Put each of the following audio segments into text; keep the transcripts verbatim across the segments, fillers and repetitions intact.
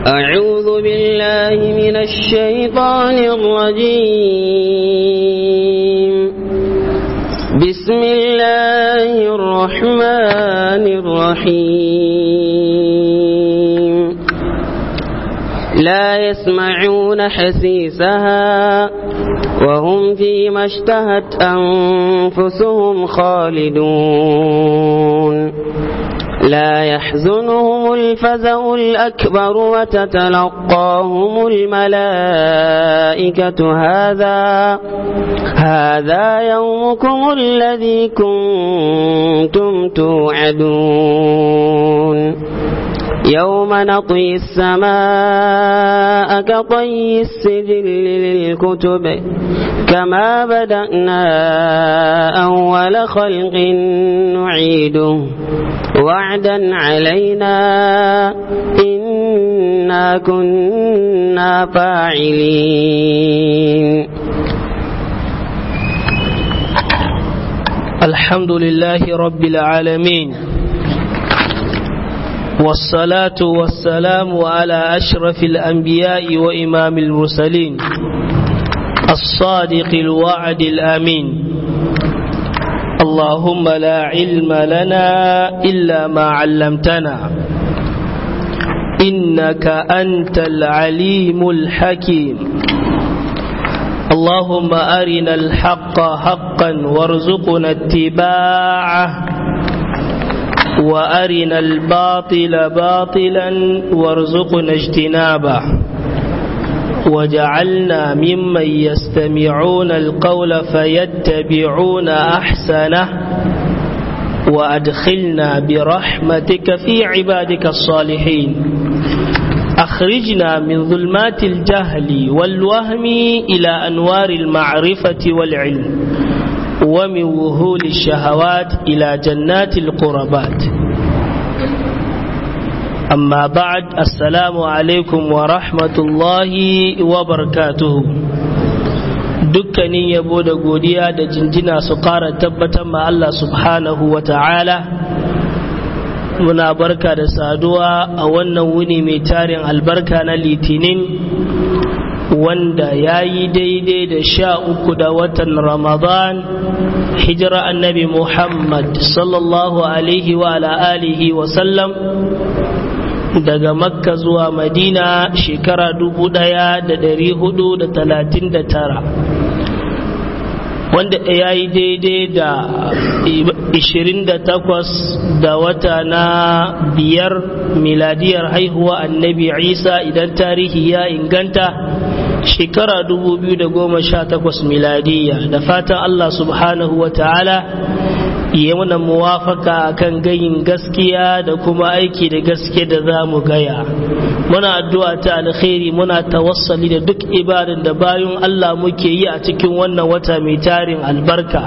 أعوذ بالله من الشيطان الرجيم. بسم الله الرحمن الرحيم. لا يسمعون حسيسها وهم فيما اشتهت أنفسهم خالدون. لا يحزنهم الفزع الأكبر وتتلقاهم الملائكة هذا هذا يومكم الذي كنتم توعدون. يوم نطوي السماء كطي السجل للكتب كما بدأنا أول خلق نعيده وعدا علينا إنا كنا فاعلين. الحمد لله رب العالمين، والصلاة والسلام على أشرف الأنبياء وإمام المرسلين الصادق الوعد الأمين. اللهم لا علم لنا إلا ما علمتنا إنك أنت العليم الحكيم. اللهم أرنا الحق حقا وارزقنا اتباعه وأرنا الباطل باطلا وارزقنا اجتنابه وجعلنا ممن يستمعون القول فيتبعون أحسنه وأدخلنا برحمتك في عبادك الصالحين. أخرجنا من ظلمات الجهل والوهم إلى أنوار المعرفة والعلم ومن وهول الشهوات إلى جنات القربات. أما بعد، السلام عليكم ورحمة الله وبركاته. dukkanin yabo da godiya da jinjina su ƙara tabbatar ma Allah subhanahu wa ta'ala. Muna barka da saduwa a wannan wuni mai tarin albarka na litinin, wanda ya yi daidai da sha uku da watan Ramadan, hijira annabi Muhammad sallallahu alaihi wa ala alihi wa sallam daga Makka zuwa Madina shekara dubu ɗaya da dari hudu da talatin da tara, wanda ya yi daidai da ishirin da takwas da wata na biyar miladiyar haihuwa annabi Isa idan tarihi ya inganta shekara dubu biyu da goma sha takwas miladiya. Da fatan Allah subhanahu wa ta'ala ya mana muwafaka kan gayin gaskiya da kuma aiki da gaske da za mu gaya. Muna addu'a ta alkhairi, muna tawassali da duk ibadan da bayan Allah muke yi a cikin wannan wata mai tarin albarka.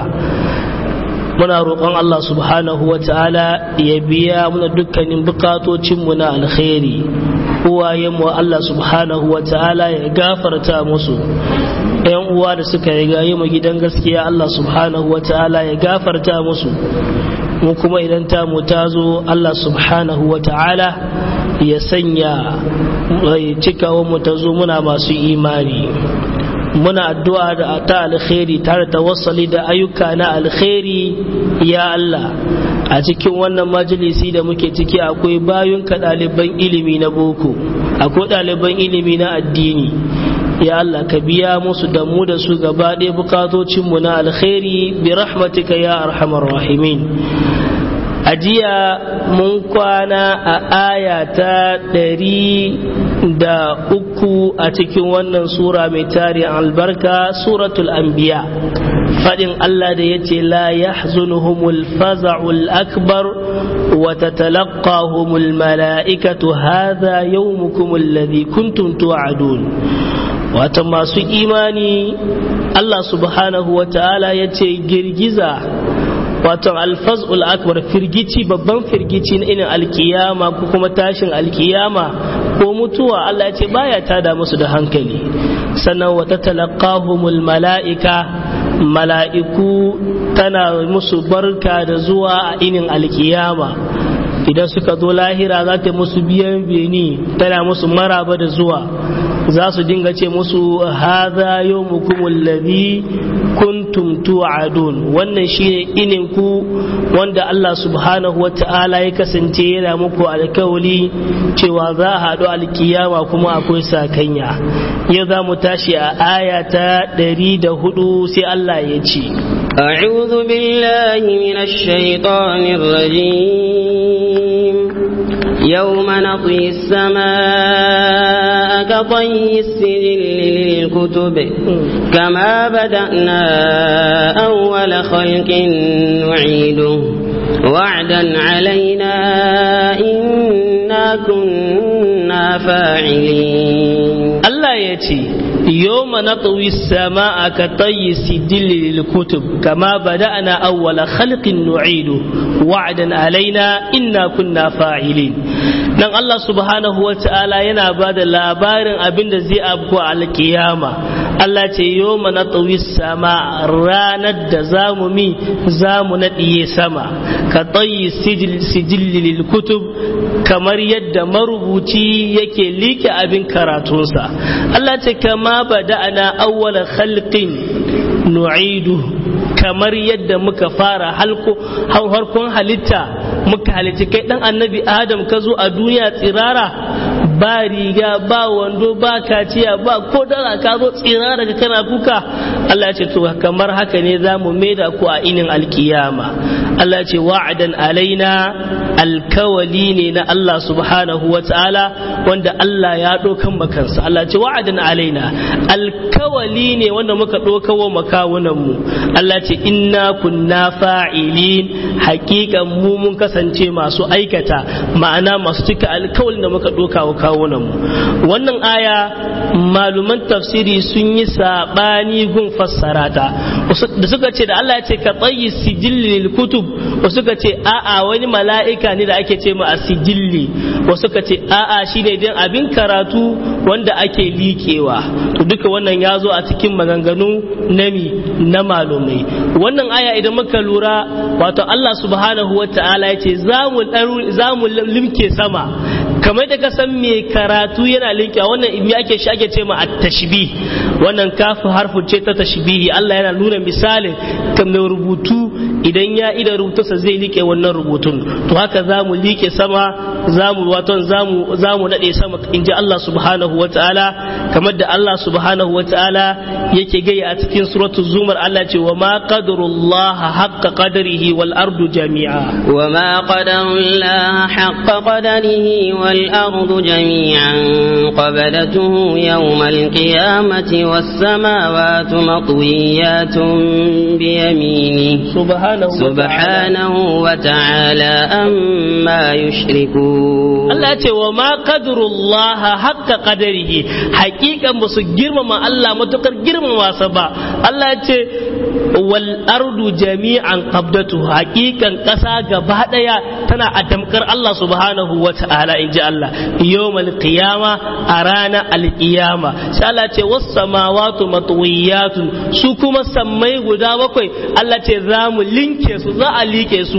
Muna roƙon Allah subhanahu wa ta'ala ya biya muna dukkanin bukatocinmu na alkhairi. Uwayenmu Allah subhanahu wa ta'ala ya gafarta musu. ‘Yan uwa da suka riga yi mu gidan gaskiya Allah subhanahu wa ta'ala ya gafarta musu. Mu kuma idan ta mu ta zo Allah subhanahu wa ta'ala ya sanya cikawa mu ta zo muna masu imani. Muna addu'a da ta alkhairi tare da tawassali da ayyuka na alkhairi. Ya Allah, a cikin wannan majalisi da muke ciki akwai bayunka ɗaliban ilimi na boko, akwai ɗaliban ilimi na addini. Ya Allah, ka biya musu da mu da su gaba ɗaya bukatocinmu na alkhairi bi rahmatika ya arhamar rahimin. A jiya mun kwana a aya ta ɗari da uku a cikin wannan sura mai tarin albarka, suratul anbiya. Faɗin Allah da ya ce la yahzunuhumul faza'ul akbar wa tatalaqahumul mala'ikatu hadha yawmukum alladhi kuntum tu'adun. Wata masu imani Allah subhanahu wa ta'ala ya ce girgiza, wato alfaz'ul akbar, firgici, babban firgici na inin alkiyama ko kuma tashin alkiyama ko mutuwa, Allah ya ce baya tada musu da hankali. Sannan wata talaqahumul mala'ika, mala'iku tana musu barka da zuwa a inin alkiyama. idan suka zo lahira za ta musu biyan beni tana musu maraba da zuwa za su dinga ce musu hadha yawmukum alladhi kuntum tu'adun wannan shine inin ku wanda Allah subhanahu wata'ala ya kasance yana muku alkawali cewa za a haɗu alkiyama kuma akwai sakanya yau za mu tashi a aya ta ɗari da hudu sai Allah ya ce أعوذ بالله من الشيطان الرجيم يوم نطوي السماء كطي السجل للكتب كما بدأنا أول خلق نعيده وعدا علينا إنا كنا فاعلين الله يأتي يوم نطوي السماء كطي السجل للكتب كما بدأنا أول خلق نعيده وعدا علينا إنا كنا فاعلين dan Allah subhanahu wa ta'ala yana ba da labarin abin da zai abu a alkiyama Allah ce yawma natwi sama ranar da zamu mi zamu nadiye sama ka tayyi sijil sijil lil kutub kamar yadda marubuci yake like abin karatunsa Allah ce kama bada'ana awwala khalqin nu'idu kamar yadda muka fara halko harkon halitta muka halitta kai dan annabi adam ka zo a duniya tsirara ba riga ba wando ba kaciya ba ko dara ka zo tsirara ka kana kuka Allah ya ce to kamar haka ne zamu maida ku a inin alkiyama Allah ya ce wa'adan alaina alkawali ne na Allah subhanahu wa ta'ala wanda Allah ya dokan makansa Allah ya ce wa'adan alaina alkawali ne wanda muka dokawo makawunan mu Allah ya ce inna kunna fa'ilin haqiqan mu mun kasance masu aikata ma'ana masu cika alkawalin da muka doka wa kawunan mu wannan aya maluman tafsiri sun yi sabani gun fassara ta da suka ce da Allah ya ce ka tsayi sijillil kutub wasu suka ce a'a wani mala'ika ne da ake ce ma asijilli wasu suka ce a'a shine din abin karatu wanda ake liƙewa to duka wannan ya zo a cikin maganganu nami na malumai wannan aya idan muka lura wato Allah subhanahu wa ta'ala ya ce za mu limke sama kamar da ka san mai karatu yana linkiya wannan me ake shi ake ce ma at-tashbih wannan kafu harfu ce ta tashbihi Allah yana nuna misalin kan mai rubutu idan ya ida rubutunsa zai like wannan rubutun to haka zamu like sama zamu wato zamu zamu nade sama inji Allah subhanahu wataala kamar da Allah subhanahu wataala yake gaya a cikin suratul zumar Allah ce wa ma qadarullaha haqqa qadarihi wal ardu jami'a wa ma qadarullaha haqqa qadarihi wal ardu jami'an qabadatuhu yawmal qiyamati was samawati matwiyatun bi yaminihi subhanahu subhanahu wa ta'ala amma yushrikun Allah ce wa ma qadarullaha haqqa qadarihi haqiqan musu girmama Allah matukar girmama sa ba Allah ya ce wal ardu jami'an qabdatu haqiqan kasa gaba daya tana a damkar Allah subhanahu wa ta'ala inji Allah yawmal qiyama a ranar alqiyama sai Allah ce was samawati matwiyatun su kuma sammai guda bakwai Allah ce za mu linke su za a like su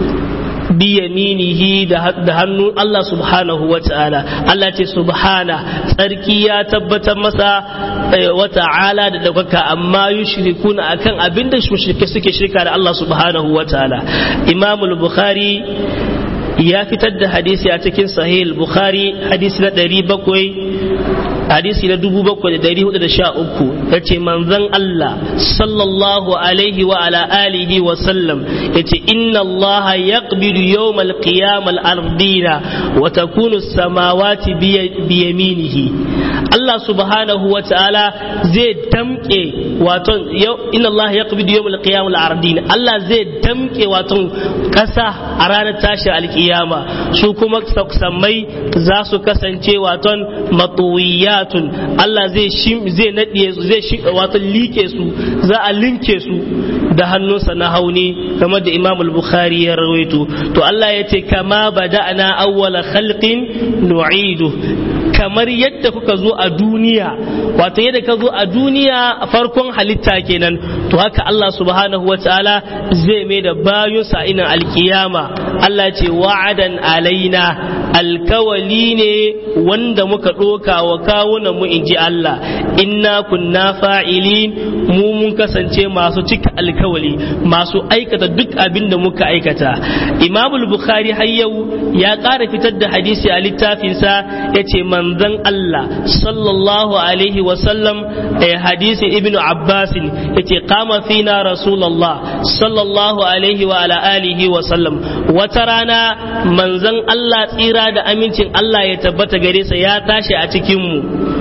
biyaminihi da hannun Allah subhanahu wa ta'ala Allah ce subhana tsarki ya tabbatar masa wa ta'ala da daukaka amma yushrikuna akan abinda mushrike suke shirka da Allah subhanahu wa ta'ala Imam al-Bukhari ya fitar da hadisi a cikin sahih al-Bukhari hadisi na ɗari bakwai hadisi na dubu bakwai da dari hudu da sha uku ya ce manzon Allah sallallahu alaihi wa ala alihi wa sallam ya ce inna Allah yaqbidu yawmal qiyamal ardina wa takunu samawati bi yaminihi Allah subhanahu wa ta'ala zai damke wato inna Allah yaqbidu yawmal qiyamal ardina Allah zai damke wato kasa a ranar tashi alkiyama su kuma sammai za su kasance wato matuwiya muwallatun Allah zai zai nade su zai wato like su za a linke su da hannunsa na hauni kamar da Imam al-Bukhari ya rawaito. To Allah ya ce kama bada'na awwala khalqin nu'idu, kamar yadda kuka zo a duniya, wato yadda ka zo a duniya farkon halitta kenan, to haka Allah subhanahu wataala zai mai da bayunsa ina alkiyama. Allah ce wa'adan alaina, alkawali ne wanda muka ɗoka wa kawunan mu inji Allah, inna kunna fa'ilin, mu mun kasance masu cika alkawali, masu aikata duk abin da muka aikata. Imam al-Bukhari har yau ya ƙara fitar da hadisi a littafinsa, ya ce manzon Allah sallallahu alaihi wasallam a hadisin Ibn Abbas ya ce kama fina Rasulullah sallallahu alaihi wa ala alihi wasallam, wata rana manzon Allah tsira da amincin Allah ya tabbata gare sa ya tashi a cikin mu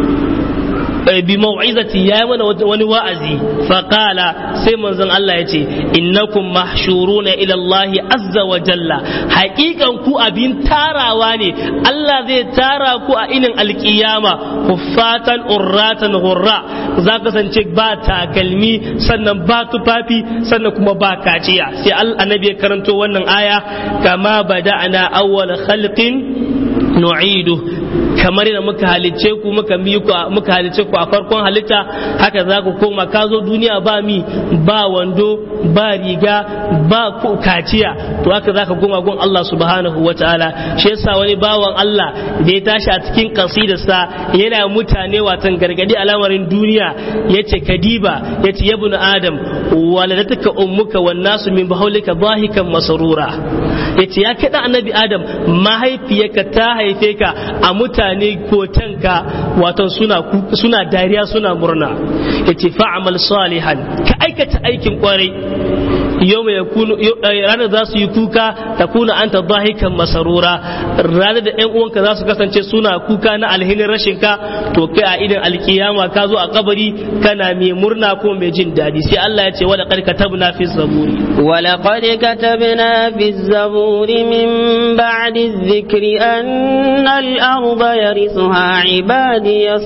bi mau'izati ya mana wani wa'azi, faqala sai manzon Allah ya ce innakum mahshuruna ila Allah azza wa jalla, haƙiƙan ku abin tarawa ne, Allah zai tara ku a inin alƙiyama huffatan urratan ghurra, za ka sance ba takalmi sannan ba tufafi sannan kuma ba kaciya. Sai annabi ya karanto wannan aya kama bada'na awwal khalqin nu'idu, kamar da muka halicce ku muka mi ku muka halicce ku a farkon halitta haka za ku koma. Ka zo duniya ba mi ba wando ba riga ba kaciya, to haka za ka koma gun Allah subhanahu wataala. Shi yasa wani bawan Allah da ya tashi a cikin kasidarsa yana mutane watan gargadi al'amarin duniya, yace kadiba yace ya ibn adam waladatuka ummuka wan nasu min bahulika dhahikan masrura, yace ya kada annabi adam mahaifiyarka ta haife ka a mutane kotanka wato suna suna dariya suna murna, yace fa'amal salihan, ka aikata aikin kwarai, yau mai yakunu ranar za su yi kuka ta kuna anta dhahikan masarura, ranar da ƴan uwanka za su kasance suna kuka na alhinin rashin ka, to kai a idan alkiyama ka zo a kabari kana mai murna ko mai jin dadi. Sai Allah ya ce wala qad katabna fi zaburi wala qad katabna fi zaburi min ba'di dhikri anna al-arda yarithuha ibadiyas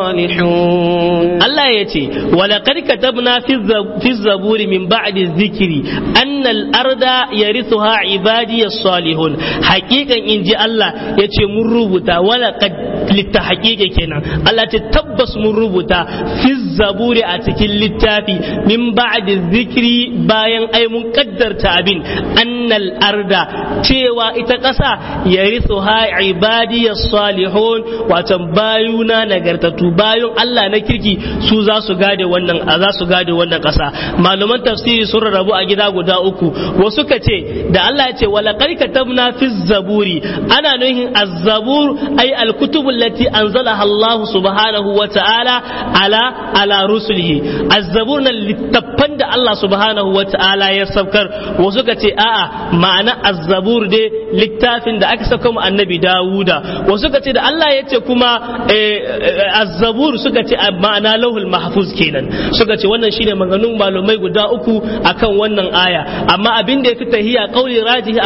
salihun. Allah ya ce wala qad katabna fi zaburi min ba'di dhikri anna al-arda yarithuha ibadiyas salihun, haqiqan inji Allah yace mun rubuta wala qad litta haqiqa kenan, Allah ce tabbas mun rubuta fi zaburi a cikin littafi min ba'di dhikri bayan ai mun kaddarta abin annal arda cewa ita kasa yarithuha ibadiyas salihun, wato bayuna nagartatu bayun Allah na kirki su za su gade wannan za su gade wannan kasa. Malaman tafsiri sun rarrabu a gida guda uku, wasu ka ce da Allah ya ce wala qad katabna fi zaburi ana nuhin az-zabur ay al-kutub allati anzalaha Allah subhanahu wa ta'ala ala ala rusulihi, az-zabur na littafan da Allah subhanahu wa ta'ala ya saukar. Wasu ka ce a'a ma'ana az-zabur dai littafin da aka sauka mu annabi Dawuda. Wasu ka ce da Allah ya ce kuma az-zabur suka ce ma'ana lauhul mahfuz kenan. Suka ce wannan shine maganganun malumai guda uku akan wannan aya, amma abin da ya fi tahiya kauli rajihi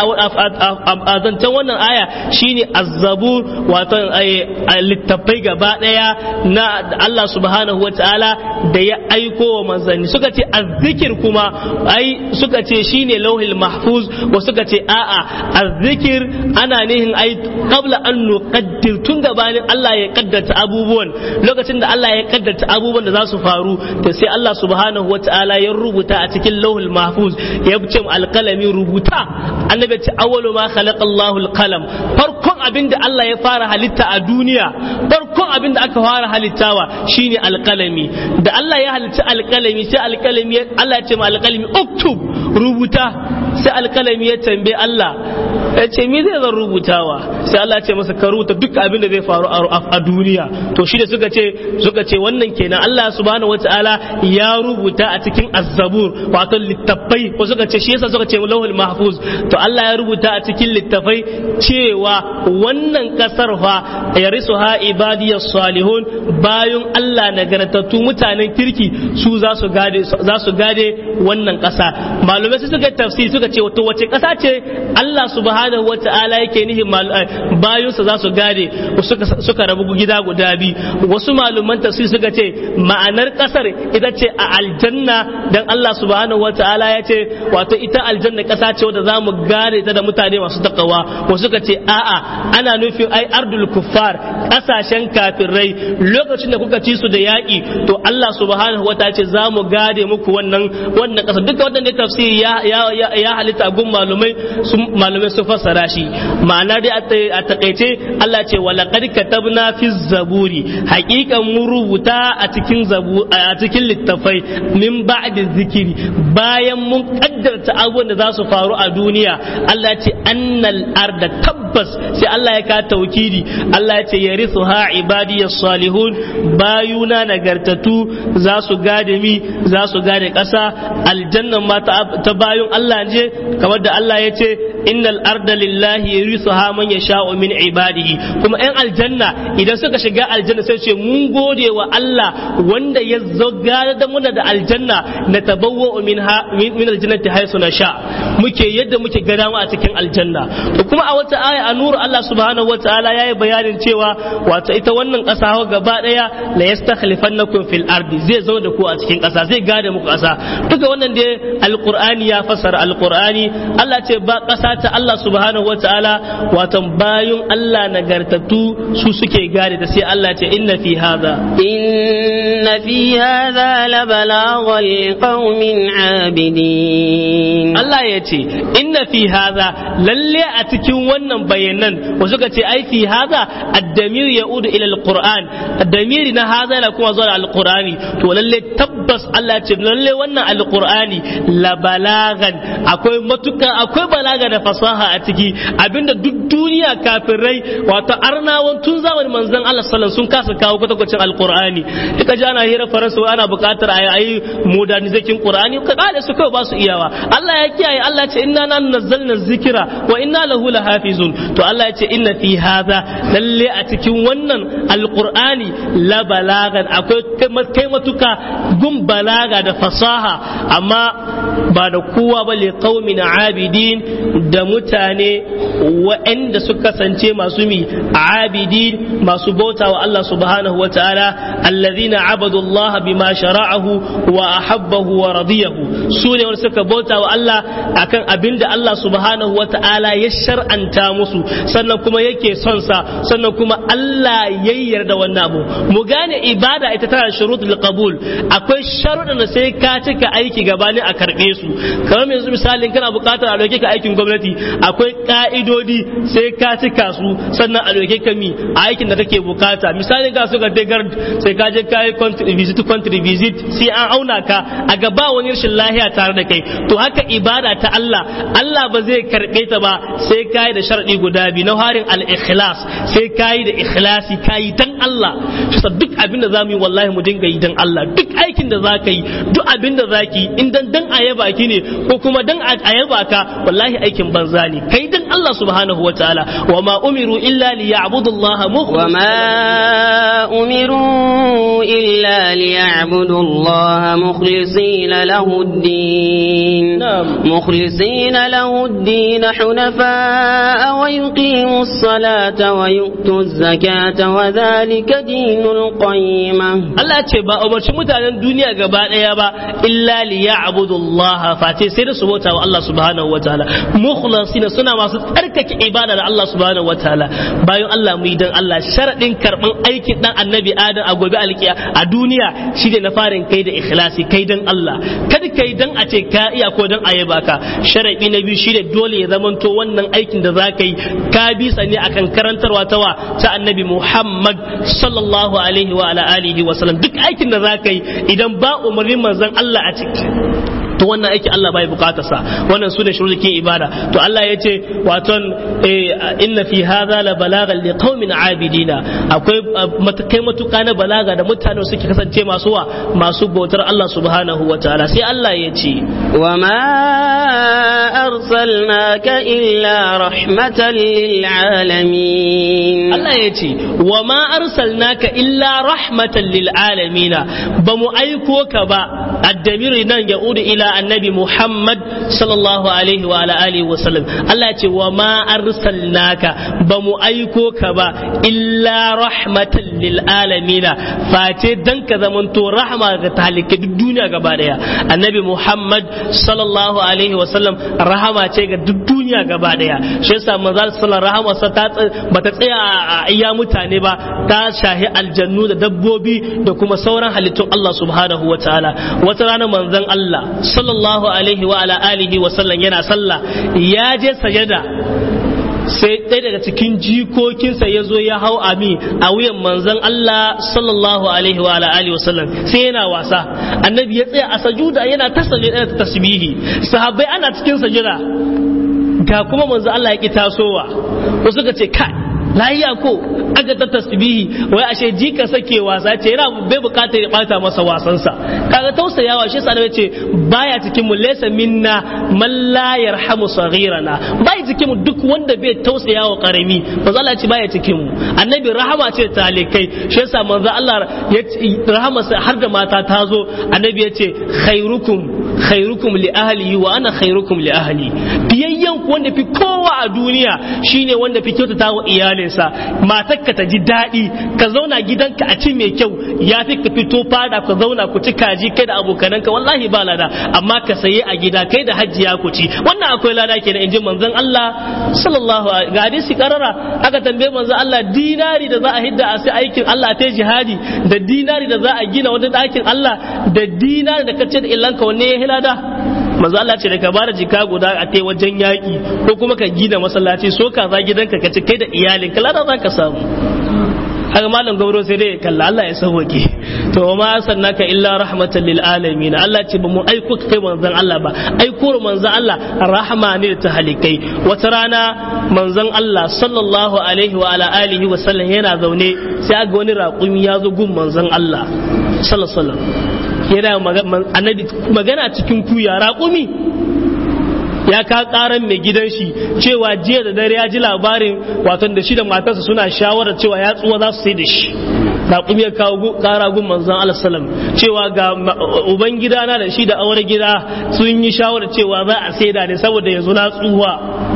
a zancen wannan aya shine az-zabur, wato littafai gaba daya na Allah subhanahu wataala da ya aiko wa manzanni. Suka ce az-zikir kuma ai suka ce shine lauhul mahfuz, wa suka ce a'a az-zikir ana nihin ai qabla an nuqaddir, tun gabanin Allah ya kaddarta abubuwan, lokacin da Allah ya kaddarta abubuwan da za su faru, to sai Allah subhanahu wataala ya rubuta a cikin lauhul mahfuz, ya ce alkalami rubuta. Annabi ce awwalu ma khalaqa Allahu alqalam, farkon abinda Allah ya fara halitta a duniya, farkon abinda aka fara halittawa shine alkalami. Da Allah ya halitta alkalami sai alkalami Allah ya ce ma alkalami uktub, rubuta. Sai alkalami ya tambaye Allah ya ce me zai zan rubutawa? Sai Allah ya ce masa ka rubuta duk abinda zai faru a duniya. To shi da suka ce suka ce wannan kenan Allah subhanahu wataala ya rubuta a cikin az-zabur, wato littafai. Ko suka ce shi yasa suka ce lauhul mahfuz, to Allah ya rubuta a cikin littafai cewa wannan kasar fa yarisuha ibadiyas salihun, bayun Allah nagartattu mutanen kirki su za su gade za su gade wannan kasa. Malumai suka tafsiri suka ce wato wace kasa ce Allah subhanahu wata'ala yake nihin bayunsa za su gade suka suka rabu gida guda biyu wasu maluman tafsir suka ce ma'anar kasar ita ce a aljanna dan Allah subhanahu wata'ala ya ce wato ita aljanna kasa ce wadda zamu gade ta da mutane masu takawa wasu suka ce a'a ana nufin ai ardul kuffar kasashen kafirai lokacin da kuka ci su da yaki to Allah subhanahu wata'ala ce zamu gade muku wannan wannan kasa duka wannan tafsiri ya ya ya halitta gun malumai sun malumai sun fassara shi ma'ana dai a takaice Allah ce wa laqad katabna fi zaburi haqiqan mun rubuta a cikin zabu a cikin littafai min ba'di zikiri bayan mun kaddarta abubuwan da za su faru a duniya Allah ce annal arda tabbas sai Allah ya ka taukidi Allah ya ce yarithuha ibadiyas salihun bayuna nagartatu za su gade mi za su gade kasa aljannan ma ta bayun Allah je kamar da Allah ya ce innal arda lillahi yarithuha man yasha'u min ibadihi kuma ɗan aljanna idan suka shiga aljanna sai ce mun gode wa Allah wanda ya zagara da muna da aljanna na tabawwa minha min aljannati haythu nasha muke yadda muke gada mu a cikin aljanna to kuma a wata aya a nuru Allah subhanahu wataala yayi bayanin cewa wato ita wannan ƙasa hawa gaba daya la yastakhlifannakum fil ardi zai zo da ku a cikin ƙasa zai gada muku ƙasa duka wannan dai alqur'ani ya fassara alqur'ani Allah ce ba ƙasa ta Allah subhanahu wataala wato bayun Allah nagartattu su suke gade da sai Allah ce inna fi hadha inna fi hadha la balaghan liqaumin abidin Allah ya ce inna fi hadha lalle a cikin wannan bayanan wasu ka ce ai fi hadha ad-damir yaudu ila al-Qur'an ad-damir na hadha na kuma zuwa al-Qur'ani to lalle tabbas Allah ya ce lalle wannan al-Qur'ani la balaghan akwai matuka akwai balaga da fasaha a ciki abinda duk duniya kafirai wato arnawan tun zamanin manzon Allah sallallahu sun kasa kawo kwatakwacin al-Qur'ani kika ji ana hira faransa ana buƙatar ayi ayi modernizakin Qur'ani ka kale su kawai ba su iyawa Allah ya kiyaye Allah ya ce inna nan nazzalna zikra wa inna lahu lahafizun to Allah ya ce inna fi hadha lalle a cikin wannan alqur'ani la balagan akwai kai matuka gun balaga da fasaha amma ba da kowa ba li qaumin abidin da mutane waɗanda suka kasance masu mi abidin masu bauta wa Allah subhanahu wa ta'ala alladhina abadu Allah bima shara'ahu wa ahabbahu wa radiyahu su ne wanda suka bauta wa Allah akan abinda Allah subhanahu wa ta'ala ya shar'anta musu sannan kuma yake son sa sannan kuma Allah ya yarda wannan abu mu gane ibada ita tana shurutul qabul akwai sharuɗan da sai ka cika aiki gabanin a karɓe su kamar yanzu misalin kana buƙatar a dauke ka aikin gwamnati akwai ka'idodi sai ka cika su sannan a dauke ka mi a aikin da kake bukata misalin ka suka te gard sai ka je kai country visit country visit sai an auna ka a gaba wani rashin lahiya tare da kai to haka ibada ta Allah Allah ba zai karbe ta ba sai kai da sharadi guda biyu na harin al-ikhlas sai kai da ikhlasi kai dan Allah shi duk abin da zamu yi wallahi mu dinga yi dan Allah duk aikin da zaka yi duk abin da zaki in dan dan ayaba ki ne ko kuma dan ayaba ka wallahi aikin banza ne kai dan Allah subhanahu wa ta'ala wa ma umiru illa liya'budu Allah mukhlisina wa ma umiru illa liya'budu Allah mukhlisina lahu ad-din mukhlisina lahu ad-din hunafa wa yuqimu as-salata wa yu'tu az-zakata wa dhalika dinul qayyimah Allah ce ba umarci mutanen duniya gaba daya ba illa liya'budu Allah fati sai da su bauta wa Allah subhanahu wa ta'ala mukhlisina suna masu tsarkake ibada da Allah subhanahu wataala bayan Allah mu yi dan Allah sharadin karban aikin dan annabi Adam a gobe alkiya a duniya shine na farin kai da ikhlasi kai dan Allah kada kai dan a ce ka iya ko dan ayaba ka sharadi na biyu shine dole ya zamanto wannan aikin da zaka yi ka bi sane akan karantarwa ta wa ta annabi Muhammad sallallahu alaihi wa ala alihi wa sallam duk aikin da zaka yi idan ba umarnin manzon Allah a ciki to wannan aiki Allah bai bukata sa wannan sune shurukin ibada to Allah ya ce waton inna fi hadha la balagan li qaumin abidina akwai matakai matuka na balaga da mutane suke kasance masu wa masu bautar Allah subhanahu wataala sai Allah ya ce wa ma arsalnaka illa rahmatan lil alamin Allah ya ce wa ma arsalnaka illa rahmatan lil alamin ba mu aiko ka ba ad-damir nan yaudu ila annabi Muhammad sallallahu alaihi wa ala alihi wa sallam Allah ya ce wa ma arsalnaka ba mu aiko ka ba illa rahmatan lil alamin face dan ka zamanto rahma ga talikai duk duniya gaba daya annabi Muhammad sallallahu alaihi wa sallam rahama ce ga duk duniya gaba daya shi yasa manzo sallallahu rahama sa ta bata tsaya a iya mutane ba ta shahi aljannu da dabbobi da kuma sauran halittun Allah subhanahu wa ta'ala wata rana manzon Allah sallallahu alaihi wa ala alihi wa sallam yana sallah ya je sajada sai ɗaya daga cikin jikokinsa ya zo ya hau ami a wuyan manzon Allah sallallahu alaihi wa ala alihi wa sallam sai yana wasa annabi ya tsaya a sajuda yana ta sajada ta tasbihi sahabbai ana cikin sajada ga kuma manzon Allah ya ki tasowa wasu ka ce kai lahiya ko aka ta tasbihi wai ashe jika sake wasa ce yana bai bukatar ya bata masa wasansa kaga tausayawa shi sa ce baya cikin mu laysa minna man la yarhamu saghirana bai cikin mu duk wanda bai tausayawa karami manzo Allah ya ce baya cikin mu annabi rahama ce talikai shi yasa manzo Allah ya rahama har da mata ta zo annabi ya ce khairukum khairukum li ahlihi wa ana khairukum li ahli biyayyan ku wanda fi kowa a duniya shine wanda fi kyautata wa iyalinsa matarka ta ji daɗi ka zauna gidanka a ci mai kyau ya fi ka fito fada ka zauna ku ci kaji kai da abokananka wallahi ba lada amma ka saye a gida kai da hajjiya ku ci wannan akwai lada kenan inji manzon Allah sallallahu alaihi ga hadisi karara aka tambaye manzon Allah dinari da za a hidda a sai aikin Allah ta jihadi da dinari da za a gina wani ɗakin Allah da dinari da kace da illanka wanne ya hilada manzo Allah ce da ka bada jika guda a tai wajen yaki ko kuma ka gina masallaci so ka za gidanka ka ci kai da iyalin ka lada za ka samu haka malam gauro sai dai kalla Allah ya sauke to ma sannaka illa rahmatan lil alamin Allah ce ba mu aiko ka kai manzon Allah ba aiko manzon Allah rahma ne ta halikai wata rana manzon Allah sallallahu alaihi wa ala alihi wa sallam yana zaune sai aga wani raƙumi ya zo gun manzon Allah sallallahu alaihi wa sallam yana annabi magana cikin kuya raƙumi ya ka karan mai gidan shi cewa jiya da dare ya ji labarin wato da shi da matarsa suna shawarar cewa ya tsuwa za su sai da shi raƙumi ya kawo kara gun manzon Allah sallam cewa ga uban gidana da shi da aure gida sun yi shawarar cewa za a sai da ne saboda yanzu na tsuwa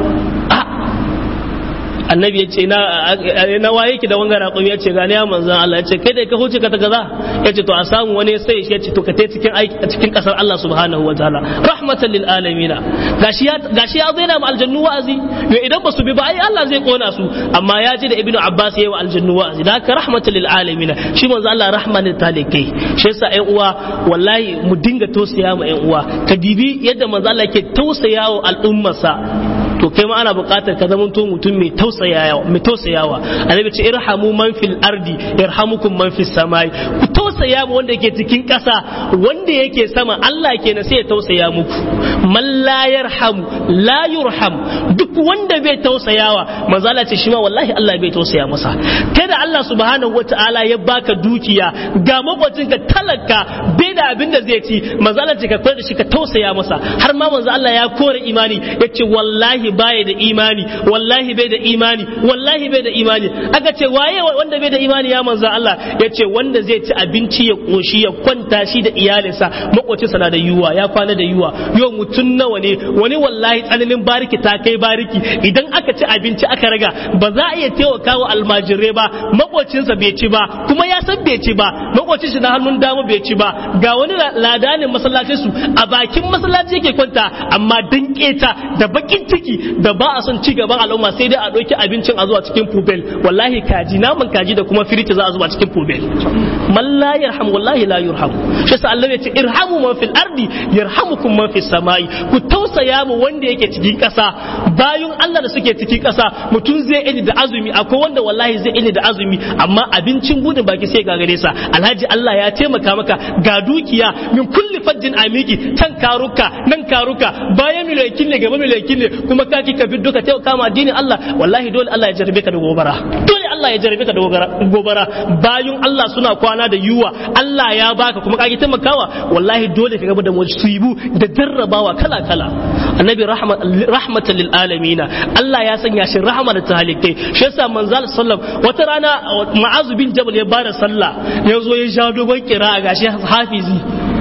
annabi ya ce na waye ki da wanga raƙumi ya ce gani ya manzan Allah ya ce kai da ka huce ka ta gaza ya ce to a samu wani sai shi ya ce to ka tai cikin aiki a cikin kasar Allah subhanahu wataala rahmatan lil alamin gashi ya gashi ya zaina ma aljannu wa'azi yo idan ba su bi ba ai Allah zai kona su amma ya ji da ibnu abbas yayi wa aljannu wa'azi da ka rahmatan lil alamin shi manzan Allah rahman lil talikai shi yasa ƴan uwa wallahi mu dinga tausaya ma ƴan uwa ka dibi yadda manzan Allah yake tausaya wa al'ummarsa to kai ma ana buƙatar ka zama mutum mai tausayawa mai tausayawa annabi ce irhamu man fil ardi yarhamukum man fis samai ku tausaya mu wanda yake cikin ƙasa wanda yake sama Allah kenan sai ya tausaya muku man la yarhamu la yurham duk wanda bai tausayawa manzo Allah ce shi ma wallahi Allah bai tausaya masa kada Allah subhanahu wataala ya baka dukiya ga makwacin ka talaka bai da abin da zai ci manzo Allah ce ka koyar da shi ka tausaya masa har ma manzo Allah ya kore imani yace wallahi baya da imani wallahi bai da imani wallahi bai da imani aka ce waye wanda bai da imani ya manzo Allah yace wanda zai ci abinci ya koshi ya kwanta shi da iyalinsa makocinsa na da yuwa ya kwana da yuwa yau mutun nawa ne wani wallahi tsananin bariki ta kai bariki idan aka ci abinci aka raga ba za a iya taimaka wa almajirai ba makocinsa bai ci ba kuma ya san bai ci ba makocin shi na hannun dama bai ci ba ga wani ladanin masallacin su a bakin masallaci yake kwanta amma dan keta da bakin ciki da ba a son ci gaban al'umma sai dai a ɗauki abincin a zuwa cikin pubel wallahi kaji naman kaji da kuma firiti za a zuwa cikin pubel man la yarham wallahi la yurham shi sa Allah ya ce irhamu man fil ardi yarhamukum man fis samai ku tausaya mu wanda yake cikin ƙasa bayun Allah da suke cikin ƙasa mutum zai ini da azumi akwai wanda wallahi zai ini da azumi amma abincin budin baki sai ga gare sa alhaji Allah ya taimaka maka ga dukiya min kulli fajjin amiki can karuka nan karuka bayan miliyan ne gaba miliyan ne kuma ka kika bi duka taimaka ma addinin Allah wallahi dole Allah ya jarrabe ka da gobara dole Allah ya jarrabe ka da gobara bayun Allah suna kwana da yuwa Allah ya baka kuma ka ki taimakawa wallahi dole ka gaba da musibu da jarrabawa kala kala annabi rahmatan lil alamin Allah ya sanya shi rahama da talikai shi yasa manzo sallam wata rana Mu'az bin Jabal ya bada sallah ya zo ya sha dogon kira gashi hafizi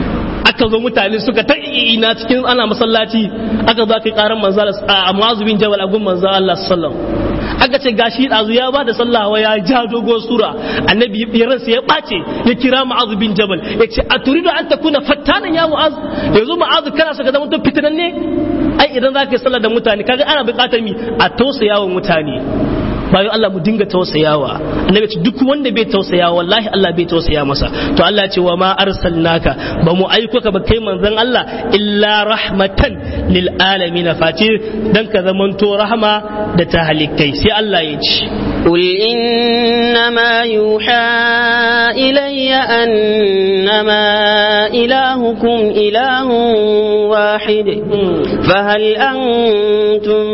aka zo mutane suka ta ina cikin ana masallaci aka zo aka yi karan manzo a Mu'adh bin Jabal a gun manzo Allah sallallahu aka ce gashi dazu ya bada sallah wa ya ja dogo sura annabi ya ransa ya bace ya kira Mu'adh bin Jabal ya ce a turidu an takuna fattanan ya Mu'adh yanzu Mu'adh kana so ka zama to fitinan ne ai idan zaka yi sallah da mutane kaga ana buƙatar mi a tausayawa mutane bayan Allah mu dinga tausayawa annabi ce duk wanda bai tausayawa wallahi Allah bai tausaya masa to Allah ce wa ma arsalnaka ba mu aiko ka ba kai manzon Allah illa rahmatan lil alamin fati dan ka zamanto rahma da ta halikai sai Allah ya ce قل إنما يوحى إلي أنما إلهكم إله واحد فهل أنتم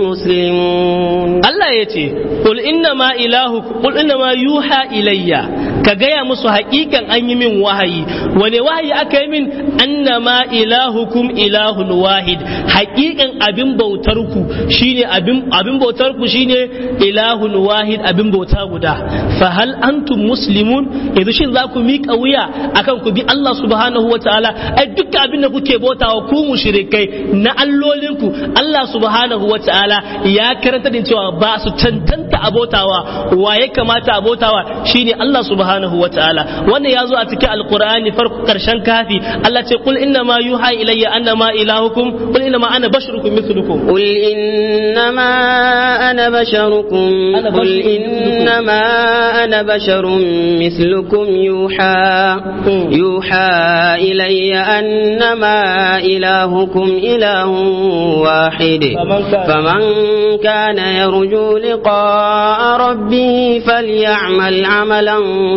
مسلمون الله يتي قل إنما إلهكم قل إنما يوحى إلي كجاء مسو حقيقة أني من وحي وني وحي أكمن أنما إلهكم إله واحد حقيقة أبين بوتركو شيني أبين أبين بوتركو شيني إله واحد wahid abin bauta guda fa hal antum muslimun yanzu shin za ku miƙa wuya akan ku bi Allah subhanahu wataala ai duk abin da kuke bautawa ku mushrikai na allolinku Allah subhanahu wataala ya karanta din cewa ba su tantanta abotawa wa ya kamata abotawa shine Allah subhanahu wataala wannan yazo a cikin alqur'ani farko karshen kafi Allah ce qul inna ma yuha ilayya annama ilahukum qul inna ma ana basharukum mithlukum qul inna ma ana basharukum قل إنما أنا بشر مثلكم يوحى يوحى إلي أنما إلهكم إله واحد فمن كان يرجو لقاء ربه فليعمل عملا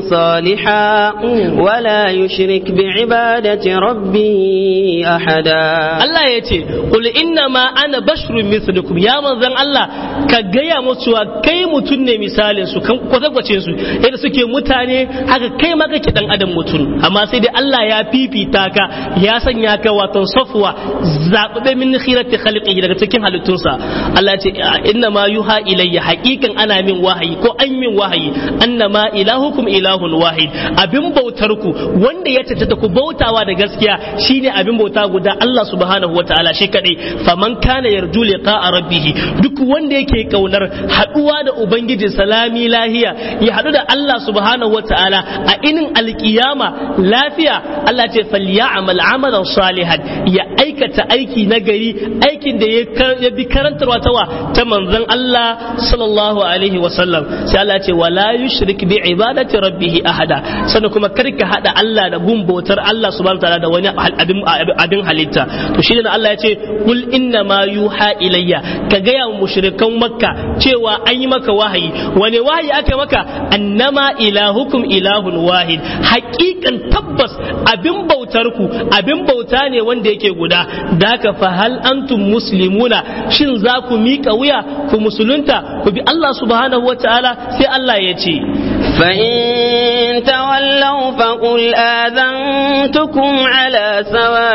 صالحا ولا يشرك بعبادة ربه أحدا الله يتي قل إنما أنا بشر مثلكم يا من ذن الله كجيا متوا كي mutum ne misalin su kan kwatankwacin su yadda suke mutane haka kai ma kake dan adam mutum amma sai dai Allah ya fifita ka ya sanya ka wato safwa zababe min khirati khalqi daga cikin halittunsa Allah ya ce inna ma yuha ilayya haqiqan ana min wahayi ko an min wahayi annama ilahukum ilahun wahid abin bautar ku wanda ya tace ku bautawa da gaskiya shine abin bauta guda Allah subhanahu wataala shi kadai faman kana yarju liqa'a rabbih duk wanda yake kaunar haduwa da ubangijin salami lahiya ya hadu da Allah subhanahu wataala a inin alkiyama lafiya Allah ce falyamal amalan salihan ya aikata aiki na gari aikin da ya bi karantarwa tawa ta manzon Allah sallallahu alaihi wasallam sai Allah ce wala yushrik bi ibadati rabbih ahada sannan kuma karka hada Allah da gun bautar Allah subhanahu wataala da wani abin abin halitta to shi ne Allah ya ce kul inna ma yuha ilayya ka ga ya mushrikan makka cewa an yi maka wahayi wane wahayi aka maka annama ilahukum ilahun wahid haqiqan tabbas abin bautar ku abin bauta ne wanda yake guda da haka fa hal antum muslimuna shin za ku mika wuya ku musulunta ku bi Allah subhanahu wataala sai Allah ya ce fa in tawallaw faqul adantukum ala sawa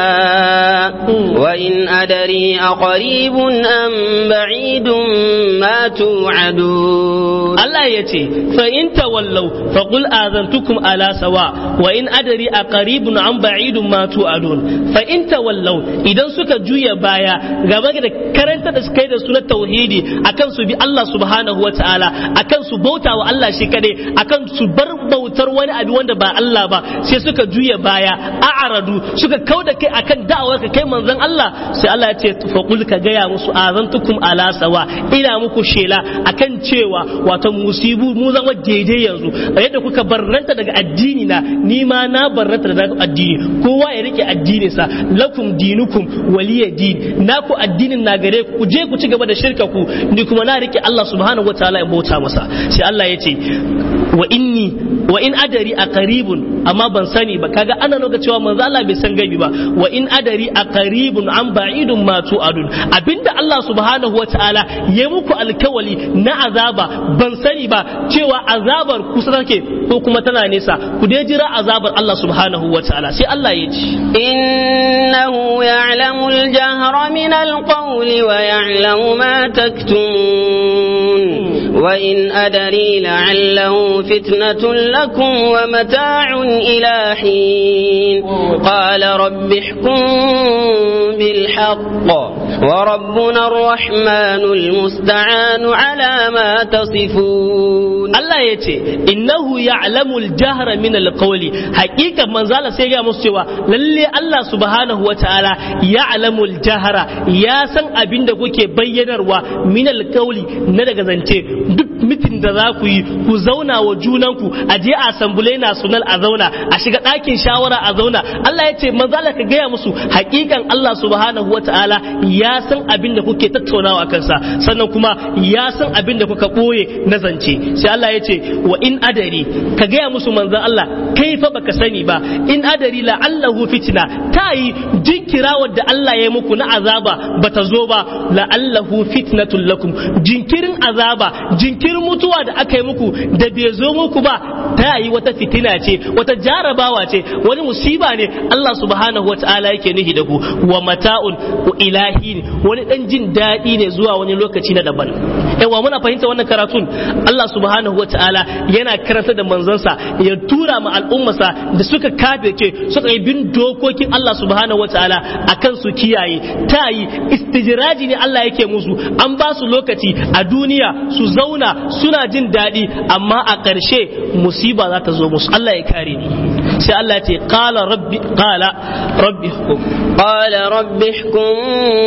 wa in adri aqribun am ba'idun ma tu'adun Allah ya ce fa in tawallaw faqul adantukum ala sawa wa in adri aqribun am ba'idun ma tu'adun fa in tawallaw idan suka juya baya gaba da karanta da suka yi da sunan tauhidi akan su bi Allah subhanahu wataala akan su bauta wa Allah shi kadai akan su bar bautar wani abu wanda ba Allah ba sai suka juya baya a'radu suka kauda kai akan da'awar ka kai manzon Allah sai Allah ya ce faqul ka gaya musu azantukum ala sawa ina muku shela akan cewa wato musibu mu zama daidai yanzu yadda kuka barranta daga addini na ni ma na barranta daga addini kowa ya rike addinin sa lakum dinukum waliya din naku addinin na gare ku je ku ci gaba da shirka ku ni kuma na rike Allah subhanahu wataala ya bauta masa sai Allah ya ce wa inni wa in adari aqribun amma ban sani ba kaga ana nuna cewa manzo Allah bai san gaibi ba wa in adari aqribun an ba'idun ma tu'adun abinda Allah subhanahu wataala ya muku alkawali na azaba ban sani ba cewa azabar kusa take ko kuma tana nesa ku dai jira azabar Allah subhanahu wataala sai Allah ya ce innahu ya'lamu al-jahra min al-qawli wa ya'lamu ma taktumun وإن أدري لعله فتنة لكم ومتاع إلى حين قال رب احكم بالحق وربنا الرحمن المستعان على ما تصفون. الله يتي إنه يعلم الجهر من القول حقيقة من زال سيجا مستوى للي الله سبحانه وتعالى يعلم الجهر يا سن أبين دكوكي بينروا من القول ندق زنتي duk mitin da za ku yi ku zauna wa junanku a je assembly national a zauna a shiga ɗakin shawara a zauna Allah ya ce manzo Allah ka gaya musu hakikan Allah subhanahu wataala ya san abin da kuke tattaunawa a kansa sannan kuma ya san abin da kuka ɓoye na zance sai Allah ya ce wa in adari ka gaya musu manzo Allah kai fa baka sani ba in adari la'allahu fitna ta yi jinkirawar da Allah ya yi muku na azaba bata zo ba la'allahu fitnatul lakum jinkirin azaba jinkirin mutuwa da aka yi muku da bai zo muku ba ta yi wata fitina ce wata jarabawa ce wani musiba ne Allah subhanahu wataala yake nuhi da ku wa mata'un ilahi ne wani dan jin daɗi ne zuwa wani lokaci na daban yawa muna fahimta wannan karatun Allah subhanahu wataala yana karanta da manzansa ya tura ma al'ummarsa da suka kafirce suka yi bin dokokin Allah subhanahu wataala akan su kiyaye ta yi istijraji ne Allah yake musu an ba su lokaci a duniya su zauna suna jin daɗi amma a ƙarshe musiba za ta zo musu Allah ya kare ni sai Allah ya ce qala rabbi qala rabbi hukum qala rabbi hukum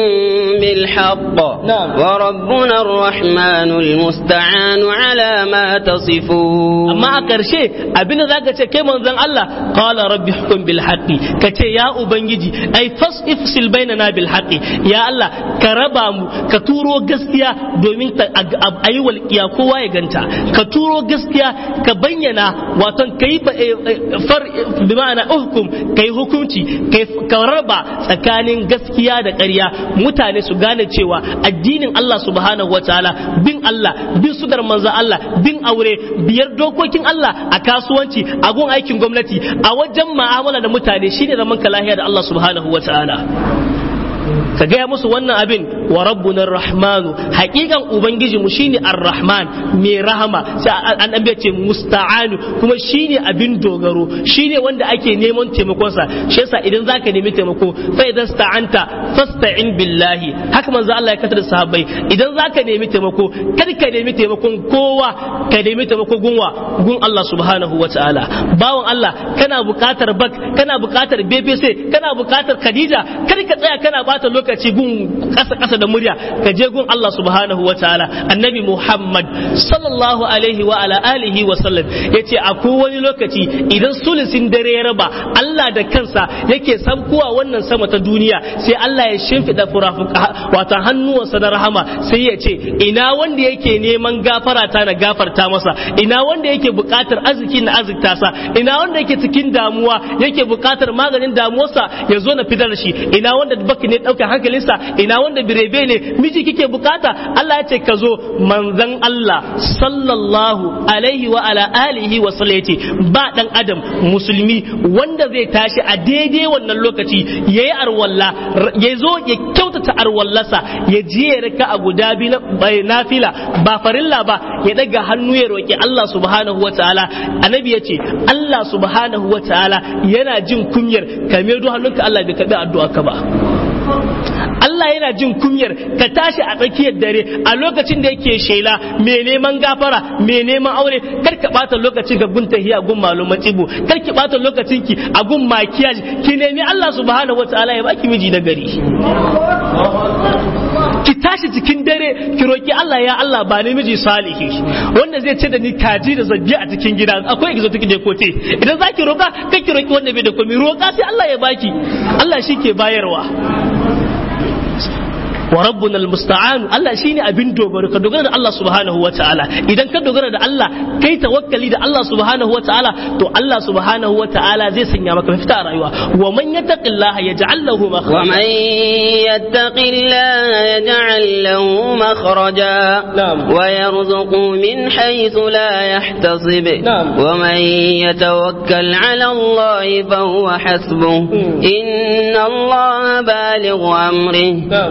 bil haqq wa rabbuna ar-rahmanul musta'an ala ma tasifun amma a ƙarshe abinda zaka ce kai manzon Allah qala rabbi hukum bil haqqi kace ya ubangiji ai fasifsil bainana bil haqqi ya Allah ka raba mu ka turo gaskiya domin a yi walƙiya kowa ya ganta ka turo gaskiya ka bayyana waton ka yi far bi ma'ana hukum ka yi hukunci ka raba tsakanin gaskiya da ƙarya mutane su gane cewa addinin Allah subhanahu wa ta'ala bin Allah bin sudar manzo Allah bin aure biyar dokokin Allah a kasuwanci a gun aikin gwamnati a wajen ma'amala da mutane shine zaman ka lahiya da Allah subhanahu wa ta'ala ka gaya musu wannan abin wa rabbuna rahmanu hakikan ubangiji mu shine ar-rahman mai rahama sai an an ce musta'anu kuma shine abin dogaro shine wanda ake neman taimakon sa shi yasa idan zaka nemi taimako fa idan sta'anta fasta'in billahi haka manzo Allah ya katar sahabbai idan zaka nemi taimako kada ka nemi taimakon kowa ka nemi taimako gunwa gun Allah subhanahu wataala bawon Allah kana buƙatar bak kana buƙatar B B C kana buƙatar Khadija kada ka tsaya kana bata lokaci gun kasa kasa da murya ka je gun Allah subhanahu wa ta'ala annabi Muhammad sallallahu alaihi wa ala alihi wa sallam yace a wani lokaci idan sulusin dare ya raba Allah da kansa yake sabkuwa wannan sama ta duniya sai Allah ya shimfida furafuka wato hannuwansa na rahama sai ya ce ina wanda yake neman gafara ta na gafarta masa ina wanda yake buƙatar arziki na arzikta sa ina wanda yake cikin damuwa yake buƙatar maganin damuwarsa ya zo na fitar da shi ina wanda baki ne ɗaukar hankalinsa ina wanda birebe ne miji kike bukata Allah ya ce ka zo manzon Allah sallallahu alaihi wa ala alihi wa sallati ba dan adam musulmi wanda zai tashi a daidai wannan lokaci yayi arwalla ya zo ya kyautata arwallarsa ya je raka a guda bi na nafila ba farilla ba ya daga hannu ya roki Allah subhanahu wa ta'ala annabi ya ce Allah subhanahu wa ta'ala yana jin kunyar ka medo hannunka Allah bai kabi addu'a ka ba Allah yana jin kunyar ka tashi a tsakiyar dare a lokacin da yake shela mai neman gafara mai neman aure kar ka bata lokaci ga gun tahiya gun malumai tsibu kar ki bata lokacin ki a gun makiyaji ki nemi Allah subhanahu wataala ya baki miji na gari ki tashi cikin dare ki roki Allah ya Allah ba ni miji salihi wanda zai ce da ni kaji da zabbi a cikin gida akwai gizo take da kote idan zaki roka kai ki roki wanda bai da komai roka sai Allah ya baki Allah shi ke bayarwa wa rabbuna almusta'an Allah shine abin dogaro ka dogara da Allah subhanahu wataala idan ka dogara da Allah kai tawakkali da Allah subhanahu wataala to Allah subhanahu wataala zai sanya maka mafita a rayuwa wa man yattaqillaha yaj'al lahu makhraja wa man yattaqillaha yaj'al lahu makhraja wa yarzuqhu min haythu la yahtasib wa man yatawakkal 'ala Allah fa huwa hasbuh inna Allah balighu amrihi qad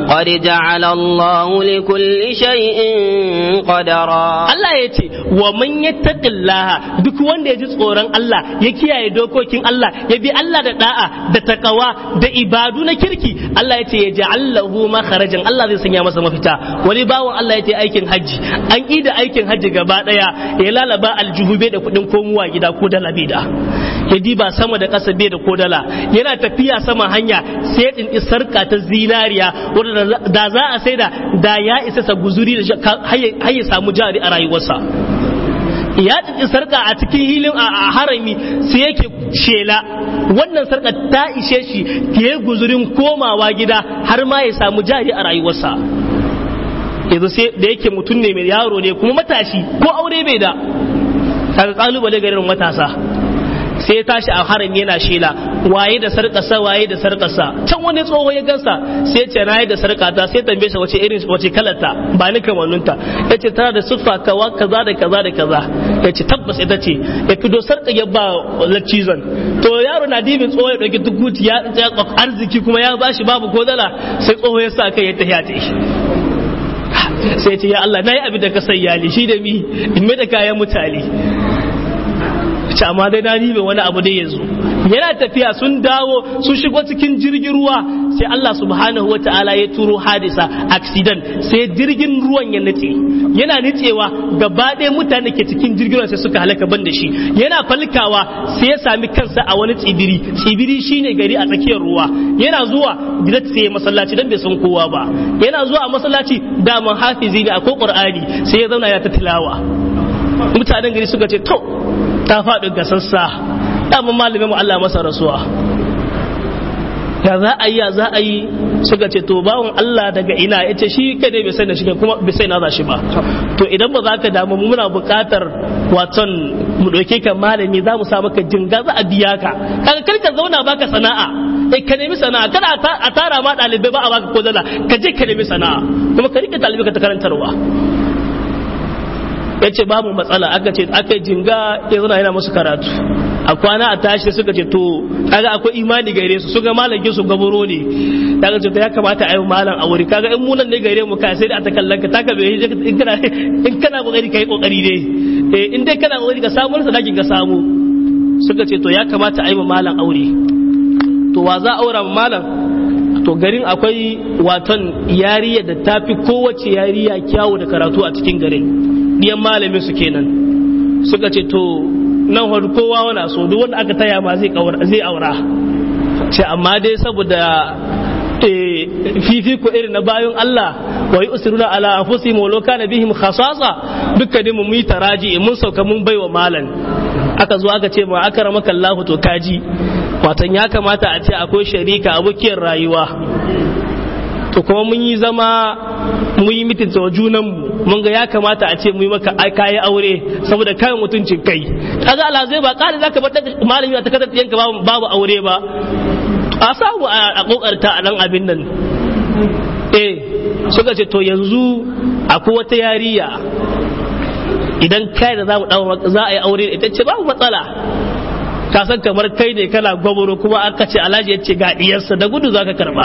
وجعل الله لكل شيء قدرا Allah ya ce wa man yattaqillaha duk wanda ya ji tsoron Allah ya kiyaye dokokin Allah ya bi Allah da da'a da takawa da ibadu na kirki Allah ya ce ya ja'allahu makharajan Allah zai sanya masa mafita wani bawon Allah ya ce aikin haji an ida aikin haji gaba daya ya lalaba aljubube da kudin komowa gida ko dala bai da ya diba sama da ƙasa bai da ko dala yana tafiya sama hanya sai din sarka ta zinariya wanda da za a saida da ya isa sa guzuri da har ya samu jari a rayuwarsa ya ɗin sarka a cikin hilin a harami sai yake shela wannan sarka ta ishe shi ya yi guzurin komawa gida har ma ya samu jari a rayuwarsa yanzu sai da yake mutum ne mai yaro ne kuma matashi ko aure bai da kaga kalubale garin matasa sai ya tashi a harami yana shela waye da sarƙasa waye da sarƙasa can wani tsoho ya gansa sai ce na yi da sarƙata sai tambaye shi wace irin wace kalarta ba ni kamanninta ya ce tana da siffa kawa kaza da kaza da kaza ya ce tabbas ita ce ya fido sarƙa ya ba lacizon to yaro na dibin tsoho ya ɗauki dukuti ya arziki kuma ya bashi babu ko dala sai tsoho ya sa kai ya tafiya ta sai ce ya Allah na yi abin da ka sai yali shi da mi in mai da kayan mutane amma dai na ribe wani abu da ya zo yana tafiya sun dawo sun shigo cikin jirgin ruwa sai Allah subhanahu wa ta'ala ya turo hadisa accident sai jirgin ruwan ya nitse yana nitsewa gaba ɗaya mutane ke cikin jirgin ruwa sai suka halaka ban da shi yana falkawa sai ya sami kansa a wani tsibiri tsibiri shine gari a tsakiyar ruwa yana zuwa gidan sai masallaci dan bai san kowa ba yana zuwa a masallaci daman hafizi ne akwai qur'ani sai ya zauna ya ta tilawa mutanen gari suka ce to ta faɗi ga sassa ɗamin malamin mu Allah masa rasuwa ya za a yi ya za a yi suka ce to bawon Allah daga ina ya ce shi kai dai bai sai da shi kuma bai sai na za shi ba to idan ba za ka damu muna buƙatar waton mu ɗauke ka malami za mu sa maka jinga za a biya ka kaga kar ka zauna baka sana'a eh ka nemi sana'a kada a tara ma ɗalibai ba a baka ko dala ka je ka nemi sana'a kuma ka rike ɗalibai ka ta karantarwa ya ce babu matsala aka ce aka jinga ya zana yana musu karatu a kwana a tashi suka ce to kaga akwai imani gare su suka malakin su gaburo ne daga ce to ya kamata a yi malam a wuri kaga in munan ne gare mu ka sai da ta kallon ka taka bai in kana in kana kokari kai kokari ne eh in dai kana kokari ka samu sa dakin ka samu suka ce to ya kamata a yi malam aure to wa za aura malam to garin akwai waton yariya da tafi kowace yariya kyawu da karatu a cikin garin diyan malamin su kenan suka ce to nan har kowa wana so duk wanda aka taya ma zai zai aura ce amma dai saboda fifiko irin na bayan Allah wa yusiruna ala anfusihim wa law kana bihim khasasa dukkanin mu yi taraji mun sauka mun baiwa malan aka zo aka ce ma akramaka Allah to kaji watan ya kamata a ce akwai sharika abokiyar rayuwa to kuma mun yi zama mun yi mitinta wa junanmu mun ga ya kamata a ce mu yi maka kayi aure saboda kayan mutuncin kai kaga Allah zai ba kare zaka bar malami ta kada yanka babu babu aure ba a samu a kokarta a nan abin nan eh suka ce to yanzu akwai wata yariya idan kai da zamu dawo za a yi aure ita ce babu matsala ka san kamar kai ne kana gwaburo kuma aka ce Alhaji ya ce ga diyarsa da gudu zaka karba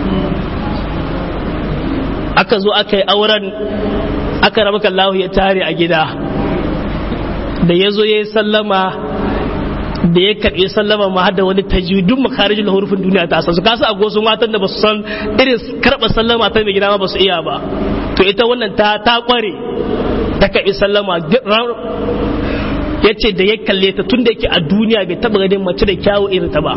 aka zo aka yi auren aka rabu kallahu ya tare a gida da ya zo ya yi sallama da ya karɓi sallama ma har da wani tajwidun makarijin hurufin duniya ta san su kasu a gosu matan da ba su san irin karɓa sallama ta mai gida ma ba su iya ba to ita wannan ta ta kware ta karɓi sallama ya ce da ya kalle ta tun da yake a duniya bai taɓa ganin mace da kyawu irin ta ba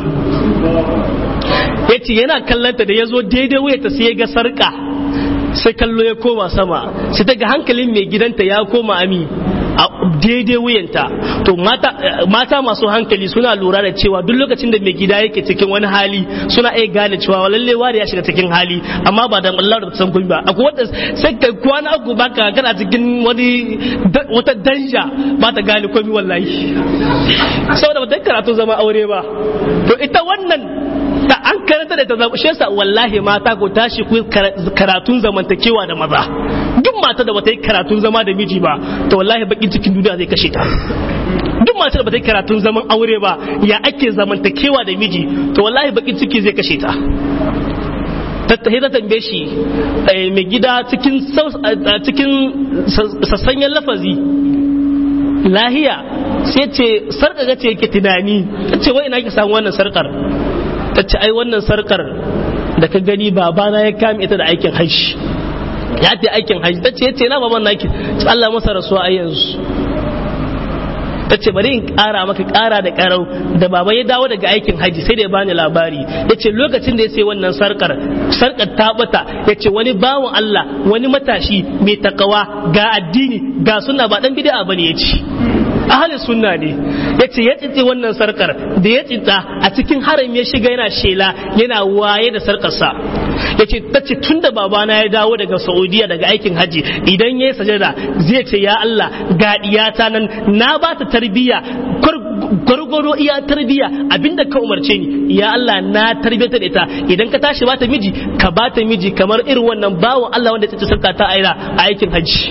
ya ce yana kallanta da ya zo daidai wuyarta sai ya ga sarƙa sai kallo ya koma sama sai daga hankalin mai gidanta ya koma ami a daidai wuyanta to mata, mata masu hankali suna lura da cewa duk lokacin da mai gida yake cikin wani hali suna iya gane cewa lalle wari ya shiga cikin hali amma ba dan Allah da san kun ba akwai wanda sai kai kwana uku baka kana cikin wani wata danja ba ta gane komai wallahi saboda ba ta karatu zama aure ba to ita wannan ta an karanta da ta zama shi yasa wallahi mata ko tashi ku karatun zamantakewa da maza duk mata da bata yi karatun zama da miji ba to wallahi bakin cikin duniya zai kashe ta duk mata da bata yi karatun zaman aure ba ya ake zamantakewa da miji to wallahi bakin ciki zai kashe ta ta tambaye shi mai gida cikin cikin sassanyen lafazi lahiya sai ce sarka ga ce yake tunani ta ce wai ina ki samu wannan sarkar ta ce ai wannan sarkar da ka gani babana ya kame ita da aikin hajji ya ce aikin hajji ta ce ya ce na baban naki Allah masa rasuwa a yanzu ta ce bari in kara maka kara da karau da baba ya dawo daga aikin hajji sai da ya bani labari ya ce lokacin da ya sai wannan sarkar sarkar ta bata ya ce wani bawan Allah wani matashi mai takawa ga addini ga sunna ba dan bid'a bane ya ce ahli sunna ne ya ce ya tsitsi wannan sarkar da ya tsitsa a cikin haram ya shiga yana shela yana waye da sarkarsa ya ce ta ce tun da babana ya dawo daga Saudiya daga aikin hajji idan ya yi sajada zai ce ya Allah ga diyata nan na ba ta tarbiyya gwargwaro iya tarbiyya abinda ka umarce ni ya Allah na tarbiyyata da ita idan ka tashi ba ta miji ka ba ta miji kamar irin wannan bawon Allah wanda ya tsitsi sarka ta aira a aikin hajji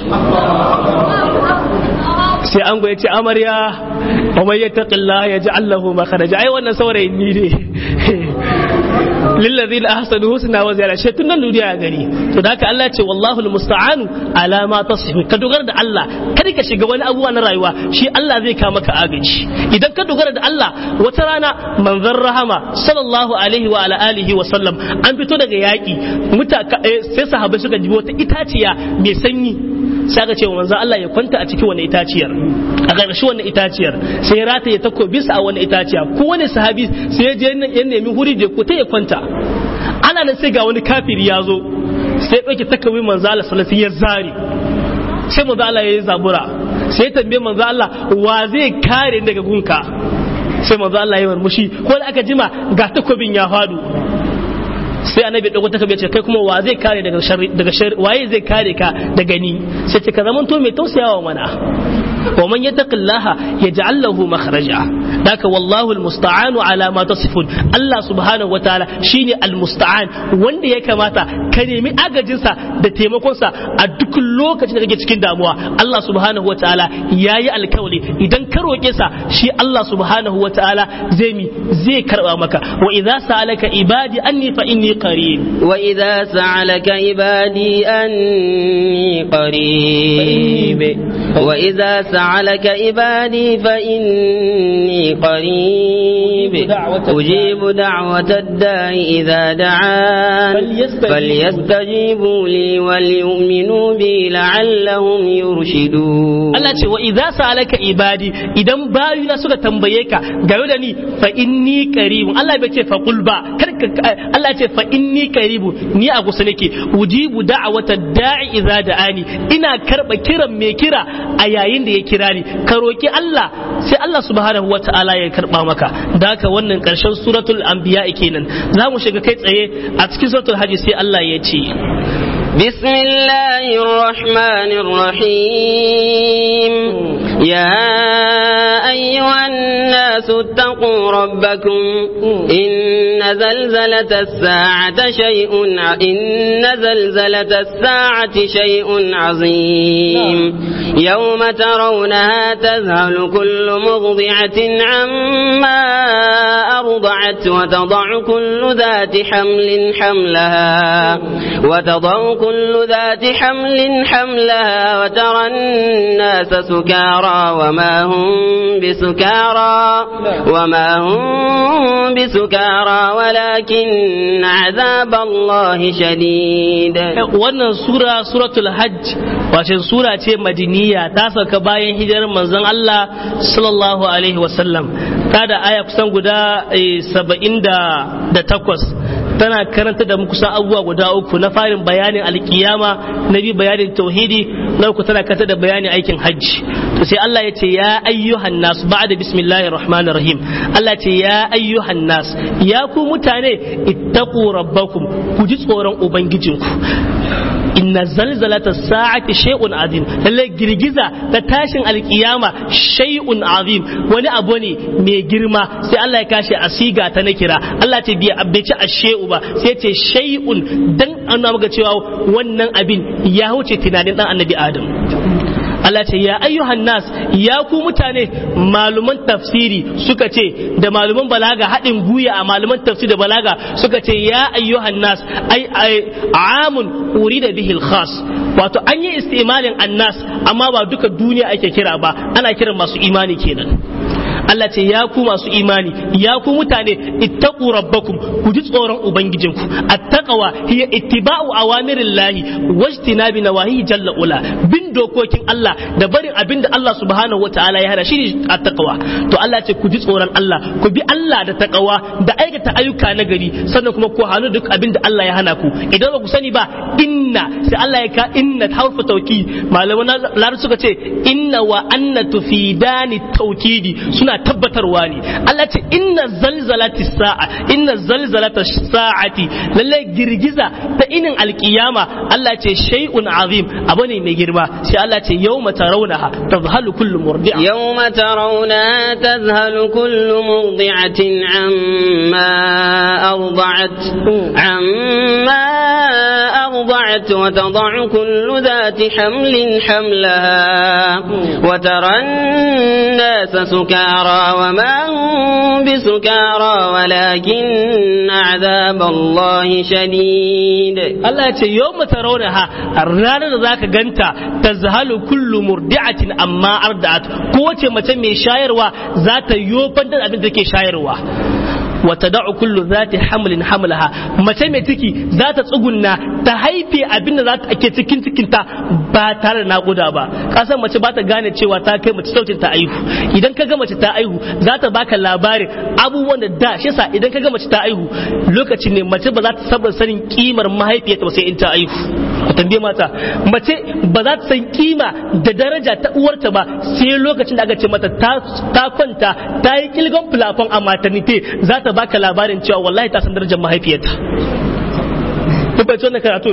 sai an goye ce amarya wa mai yattaqillaha yaj'al lahu makhraja ai wannan saurayin ni ne lillazina ahsanu husna wa ziyada shi tun nan duniya ya gani to da haka Allah ya ce wallahu almusta'anu ala ma tasifun ka dogara da Allah kada ka shiga wani abuwa na rayuwa shi Allah zai ka maka agaji idan ka dogara da Allah wata rana manzon rahama sallallahu alaihi wa ala alihi wa sallam an fito daga yaki muta sai sahabbai suka ji wata itaciya mai sanyi sai aka ce wa manzon Allah ya kwanta a cikin wannan itaciyar a ƙarshen wannan itaciyar sai ya rataye takobinsa a wannan itaciya ko wani sahabi sai ya je ya nemi huri da ko ta ya kwanta ana nan sai ga wani kafiri ya zo sai ya ɗauki takobin manzon Allah sallallahu alaihi wasallam ya zare sai manzon Allah ya yi zabura sai ya tambaye manzon Allah wa zai kare daga gunka sai manzon Allah ya yi murmushi ko da aka jima ga takobin ya fadu sai annabi ya dauko takobi ya ce kai kuma wa zai kare daga sharri daga sharri waye zai kare ka daga ni sai ce ka zaman to mai tausayawa mana wa man yattaqillaha yaj'al lahu makhraja daka wallahu almusta'anu ala ma tasifun Allah subhanahu wataala shine almusta'an wanda ya kamata ka nemi agajin sa da taimakon sa a duk lokacin da kake cikin damuwa Allah subhanahu wataala yayi alkawli idan ka roke sa shi Allah subhanahu wataala zai mi zai karba maka wa idza sa'alaka ibadi anni fa inni qarib wa idza sa'alaka ibadi anni qarib wa idza سألك عبادي فإني قريب أجيب دعوة الداع إذا دعان فليستجيبوا لي وليؤمنوا بي لعلهم يرشدون Allah ce wa idza sa'alaka ibadi idan bayuna suka tambaye ka game da ni fa inni qaribun Allah bai ce fa qul ba Allah ce fa inni qaribun ni a kusa nake ujibu da'wata da'i idza da'ani ina karba kiran mai kira a yayin da ya kira ni ka roki Allah sai Allah subhanahu wata'ala ya karba maka da haka wannan karshen suratul anbiya kenan za mu shiga kai tsaye a cikin suratul hajj sai Allah ya ce بسم الله الرحمن الرحيم يا أيها الناس اتقوا ربكم إن زلزلة الساعة شيء إن زلزلة الساعة شيء عظيم يوم ترونها تذهل كل مرضعة عما أرضعت وتضع كل ذات حمل حملها وتضع كل ذات حمل حملها وترى الناس سكارى وما هم بسكارى وما هم بسكارى ولكن عذاب الله شديد. wannan sura suratul hajj wace sura ce madiniya ta sauka bayan hijirar manzon Allah sallallahu alaihi wasallam ta da aya kusan guda saba'in da takwas tana karanta da muku san abubuwa guda uku na farin bayanin alkiyama na biyu bayanin tauhidi na uku tana karanta da bayanin aikin hajji to sai Allah ya ce ya ayyuhan nas ba'da bismillahir rahmanir rahim Allah ya ce ya ayyuhan nas ya ku mutane ittaqu rabbakum ku ji tsoron ubangijinku inna zalzalata sa'ati shay'un azim lalle girgiza ta tashin alkiyama shay'un azim wani abu ne mai girma sai Allah ya kashe asiga ta na kira Allah ce biya abinci ashe'u ba sai ce shay'un dan an maka cewa wannan abin ya huce tunanin dan annabi Adam Allah ce ya ayyuhan nas ya ku mutane maluman tafsiri suka ce da maluman balaga haɗin guya a maluman tafsiri da balaga suka ce ya ayyuhan nas ai amun urida bihi al-khas wato an yi istimalin annas amma ba duka duniya ake kira ba ana kiran masu imani kenan Allah ce ya ku masu imani ya ku mutane ittaqu rabbakum ku ji tsoron ubangijinku attaqwa hiya ittiba'u awamirillahi wajtinabi nawahi jalla ula bin dokokin Allah da barin abinda Allah subhanahu wataala ya hana shine attaqwa to Allah ce ku ji tsoron Allah ku bi Allah da taqwa da aikata ayyuka na gari sannan kuma ku hanu duk abinda Allah ya hana ku idan ba ku sani ba inna sai Allah ya ka inna harfu tawkid malaman larabci suka ce inna wa anna tufidani tawkidi suna tabbatarwa ne Allah ce inna zalzalati sa'a inna zalzalata sa'ati lalle girgiza ta inin alkiyama Allah ce shay'un azim abu ne mai girma sai Allah ce yawma tarawnaha tadhhalu kullu murdi'a yawma tarawnaha tadhhalu kullu murdi'atin amma arda'at amma arda'at wa tad'u kullu dhati hamlin hamlaha wa tara an-nasa sukara وما هم بسكارى ولكن عذاب الله شديد الله يقول يوم ترونها الرانا ذاك غنتا تزهل كل مرضعة أما أرضعت قوة متى مي شايروا ذات يوبن da abin da take shayarwa wata da'u kullu zati hamlin hamlaha mace mai ciki za ta tsugunna ta haife abin da za ta ake cikin cikinta ba tare da naƙuda ba kasan mace ba ta gane cewa ta kai mace sautin ta aihu idan ka ga mace ta aihu za ta baka labarin abubuwan da da shi yasa idan ka ga mace ta aihu lokacin ne mace ba za ta saba sanin kimar mahaifiyarta ba sai in ta aihu ku tambaye mata mace ba za ta san kima da daraja ta uwarta ba sai lokacin da aka ce mata ta kwanta ta yi kilgon fulafon a maternity za ta baka labarin cewa wallahi ta san darajar mahaifiyarta kun bai wannan karatun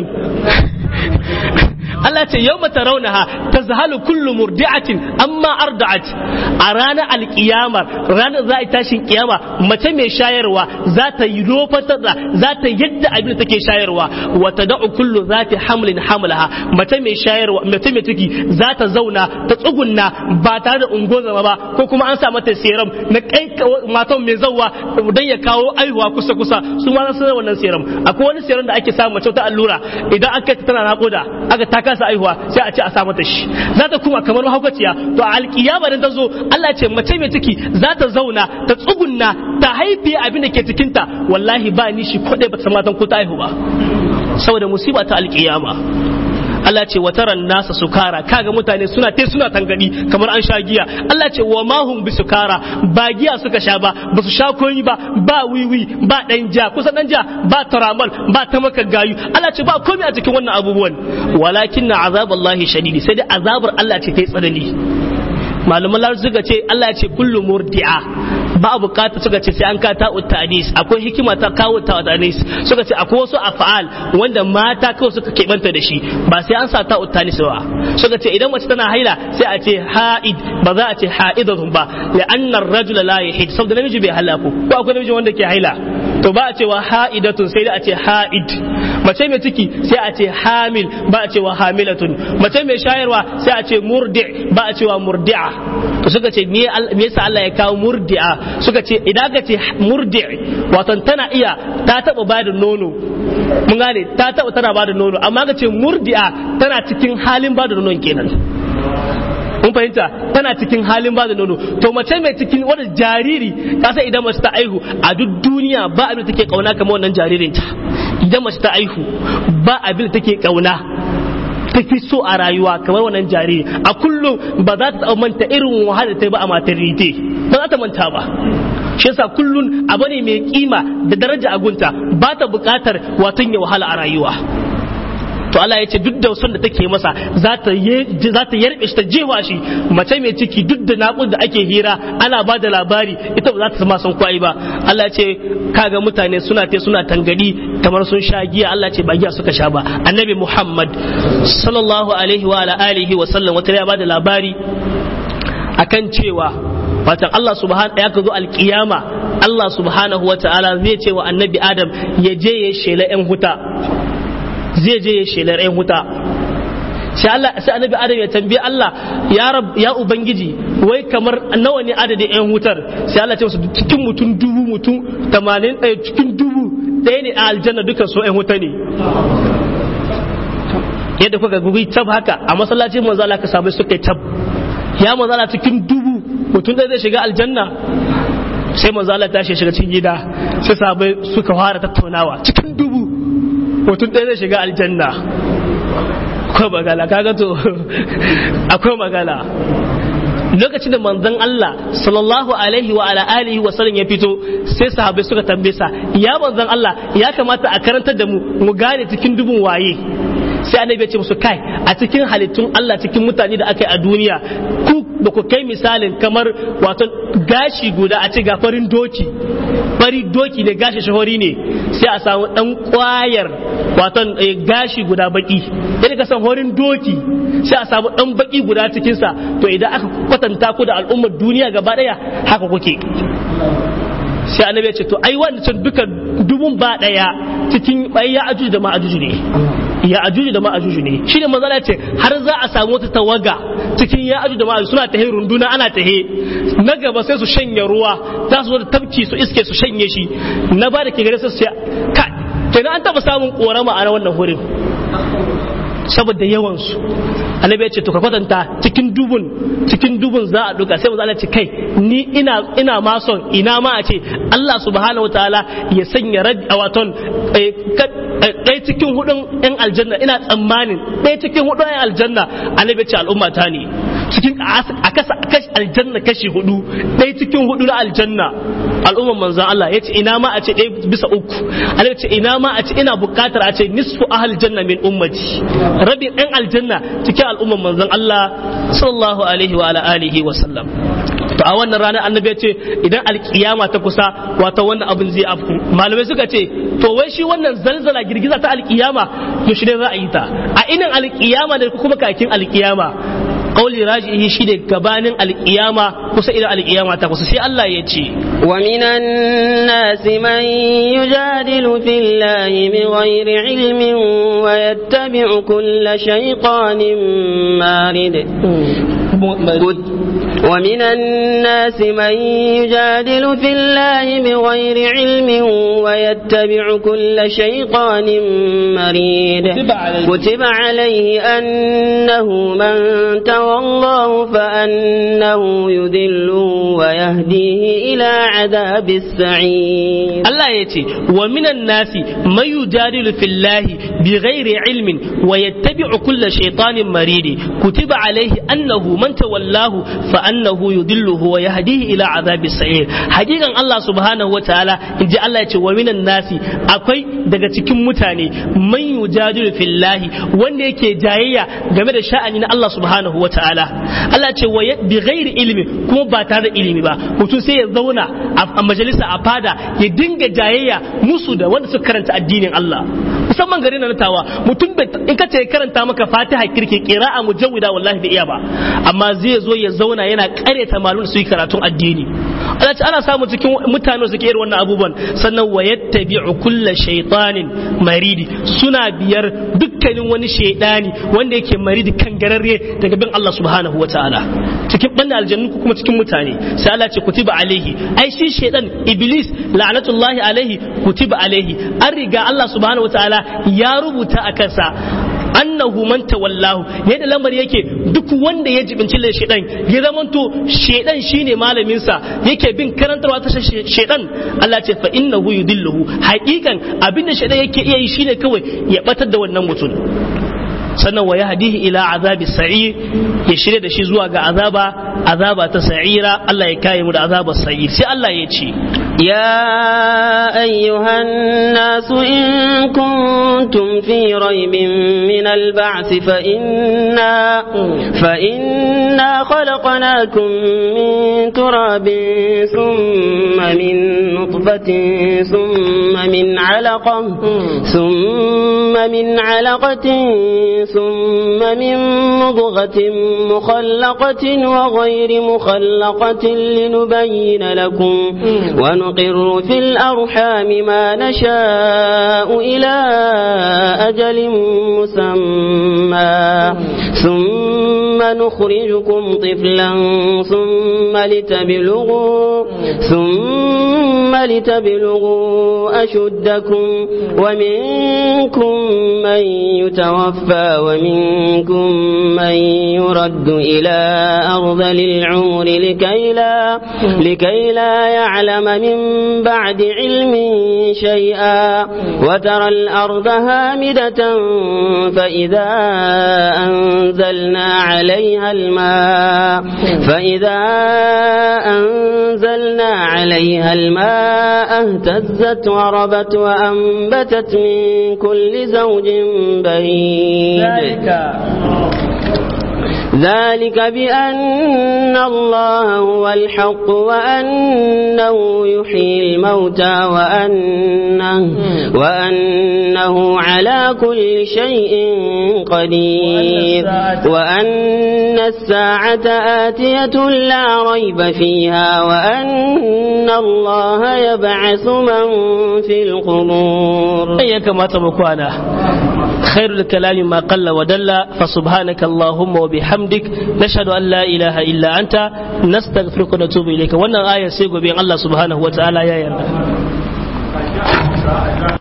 Allah ce yau mata raunaha ta zahalu kullu murdi'atin amma arda'at a ranar alkiyamar ranar za a yi tashin kiyama mace mai shayarwa za ta yi rofatar da za ta yadda abin da take shayarwa wata da'u kullu za ta hamlin hamlaha mace mai shayarwa mace mai ciki za ta zauna ta tsugunna ba tare da ungozama ba ko kuma an sa mata serum na kai matan mai zawa dan ya kawo aihuwa kusa kusa su ma sun wannan serum akwai wani serum da ake samu mace ta allura idan aka tana naƙuda aka ta kasa aihuwa sai a ce a sa mata shi za ta kuma kamar mahaukaciya to a alkiyama da ta zo Allah ce mace mai ciki za ta zauna ta tsugunna ta haifi abin da ke cikinta wallahi ba ni shi kodai ba ta matan ko ta aihu ba saboda musiba ta alkiyama Allah ce wa taran nasa sukara kaga mutane suna te suna tangadi kamar an sha giya Allah ce wa mahum bi sukara ba giya suka sha ba ba su sha koyi ba ba wiwi ba dan ja kusa dan ja ba taramal ba ta maka gayu Allah ce ba komai a cikin wannan abubuwan walakin azaballahi shadidi sai dai azabar Allah ce kai tsanani malaman lar suka ce Allah ya ce kullu murdi'a ba bukata suka ce sai an ka ta'u ta'dis akwai hikima ta kawo ta'dis suka ce akwai wasu af'al wanda mata kawai suka kebanta da shi ba sai an sa ta'u ta'dis ba suka ce idan mace tana haila sai a ce ha'id ba za a ce ha'idatun ba la'anna ar-rajula la yahid saboda namiji bai halaku ko akwai namiji wanda ke haila to ba a cewa ha'idatun sai da a ce ha'id mace mai ciki sai a ce hamil ba a cewa hamilatun mace mai shayarwa sai a ce murdi ba a cewa murdi'a to suka ce me yasa Allah ya kawo murdi'a suka ce idan ka ce murdi wato tana iya ta taba bada nono mun gane ta taba tana bada nono amma ka ce murdi'a tana cikin halin bada nonon kenan mun fahimta tana cikin halin bada nono to mace mai cikin wanda jariri kasa idan mace ta aihu a duk duniya ba abin da take kauna kamar wannan jaririnta idan mace ta aihu ba abin da take kauna tafi so a rayuwa kamar wannan jariri a kullum ba za ta manta irin wahala ta ba a maternity ba za ta manta ba shi yasa kullun abu ne mai kima da daraja a gunta ba ta bukatar watan ya wahala a rayuwa to Allah ya ce duk da son da take masa za ta za ta yarbe shi ta jewa shi mace mai ciki duk da naƙud da ake hira ana ba da labari ita ba za ta sama son kwai ba Allah ya ce kaga mutane suna te suna tangadi kamar sun sha giya Allah ce ba giya suka sha ba annabi Muhammad sallallahu alaihi wa ala alihi wa sallam wata ya ba da labari akan cewa watan Allah subhanahu ya ka zo alkiyama Allah subhanahu wa ta'ala zai ce wa annabi Adam ya je ya shela yan huta zai je ya shelar yan huta sai Allah sai annabi Adam ya tambaye Allah ya rab ya ubangiji wai kamar nawa ne adadin ƴan wutar sai Allah ya ce musu cikin mutum dubu mutum tamanin ɗaya cikin dubu ɗaya ne a aljanna dukan su ƴan wuta ne yadda kuka gugi tab haka a masallacin manzo Allah ka samu suka tab ya manzo Allah cikin dubu mutum ɗaya zai shiga aljanna sai manzo Allah tashi shiga cikin gida sai sahabbai suka fara tattaunawa cikin dubu mutum ɗaya zai shiga aljanna akwai magana kaga to akwai magana lokacin da manzon Allah sallallahu alaihi wa ala alihi wa sallam ya fito sai sahabbai suka tambaye sa ya manzon Allah ya kamata a karantar da mu mu gane cikin dubun waye sai annabi ya ce musu kai a cikin halittun Allah cikin mutane da aka yi a duniya ku ba ku kai misalin kamar wato gashi guda a ce ga farin doki fari doki ne gashi shahori ne sai a samu dan kwayar wato gashi guda baki idan ka san horin doki sai a samu dan baki guda cikin sa to idan aka kwatanta ku da al'ummar duniya gaba daya haka kuke sai annabi ya ce to ai wannan duka dubun ba daya cikin ya ajuju da ma'ajuju ne ya ajuju da ma'ajuju ne shi ne manzala ce har za a samu wata tawaga cikin ya ajuju da ma'ajuju suna tahe runduna ana tahe na gaba sai su shanye ruwa za su zo da tabki su iske su shanye shi na ba da ke gare su sai ka kenan an taba samun korama a wannan hurin saboda yawan su annabi ya ce to ka kwatanta cikin dubun cikin dubun za a duka sai manzo Allah ce kai ni ina ina ma son ina ma a ce Allah subhanahu wataala ya sanya rad a waton ɗaya cikin hudun yan aljanna ina tsammanin ɗaya cikin hudun yan aljanna annabi ya ce al'umma ta ne cikin a kasa aljanna kashi hudu ɗaya cikin hudu na aljanna al'umman manzon Allah ya ce ina ma a ce ɗaya bisa uku annabi ya ce ina ma a ce ina buƙatar a ce nisfu ahal janna min ummati rabin yan aljanna cikin al'umman manzon Allah sallallahu alaihi wa ala alihi wa sallam to a wannan ranar annabi ya ce idan alkiyama ta kusa wato wannan abin zai afku malamai suka ce to wai shi wannan zalzala girgiza ta alkiyama yaushe ne za a yi ta a inin alkiyama da kuma kakin alkiyama kauli rajihi shi da gabanin alkiyama kusa idan alkiyama ta kusa sai Allah ya ce wa minan nasi man yujadilu fillahi bighairi ilmin wa yattabi'u kulla shaytanin marid ومن الناس من يجادل في الله بغير علم ويتبع كل شيطان مريد كتب عليه أنه من تولاه فأنه يذله ويهديه إلى عذاب السعير الله يتي ومن الناس من يجادل في الله بغير علم ويتبع كل شيطان مريد كتب عليه أنه من تولاه فأنه يضله ويهديه إلى عذاب السعير حقيقة الله سبحانه وتعالى إن جاء الله يتي ومن الناس أكوي daga cikin mutane man yujadilu fillahi wanda yake jayayya game da sha'ani na Allah subhanahu wataala Allah ce wa bi ghairi ilmi kuma ba tare da ilimi ba mutum sai ya zauna a majalisa a fada ya dinga jayayya musu da wanda suka karanta addinin Allah musamman garin na tawa mutum in ka ce karanta maka Fatiha kirki qira'a mujawwida wallahi bai iya ba amma zai zo ya zauna yana kareta malum su yi karatun addini Allah ce ana samu cikin mutane suke irin wannan abubuwan sannan wa yattabi'u kulla shaytanin maridi suna biyar dukkanin wani shaydani wanda yake maridi kan gararre daga bin Allah subhanahu wataala cikin banda aljannu kuma cikin mutane sai Allah ce kutiba alaihi ai shi shaydan iblis la'natullahi alaihi kutiba alaihi an riga Allah subhanahu wataala ya rubuta a kansa annahu man tawallahu yadda lamar yake duk wanda ya jibinci da shedan ya zamanto shedan shine malamin sa yake bin karantarwa ta shedan Allah ce fa innahu yudilluhu haqiqan abinda shedan yake iya yi shine kawai ya batar da wannan mutum sannan wa yahdihi ila azabi sa'ir ya shirye da shi zuwa ga azaba azaba ta sa'ira Allah ya kai mu da azabar sa'ir sai Allah ya ce يا أيها الناس إن كنتم في ريب من البعث فإنا, فإنا خلقناكم من تراب ثم من نطفة ثم من علقة ثم من علقة ثم من مضغة مخلقة وغير مخلقة لنبين لكم ونقر في الأرحام ما نشاء إلى أجل مسمى ثم نخرجكم طفلا ثم لتبلغوا ثم لتبلغوا أشدكم ومنكم من يتوفى ومنكم من يرد إلى أرض العمر لكي لا, لكي لا يعلم من بعد علم شيئا وترى الأرض هامدة فإذا أنزلنا عليها الماء فإذا أنزلنا عليها الماء اهتزت وربت وأنبتت من كل زوج بهيج ذلك بأن الله هو الحق وأنه يحيي الموتى وأنه, وأنه على كل شيء قدير وأن الساعة آتية لا ريب فيها وأن الله يبعث من في القبور. كما تبقوانا خير الكلام ما قل ودل فسبحانك اللهم وبحمدك نشهد أن لا إله إلا أنت نستغفرك ونتوب إليك. wannan aya sai gobe Allah subhanahu wa ta'ala ya yarda.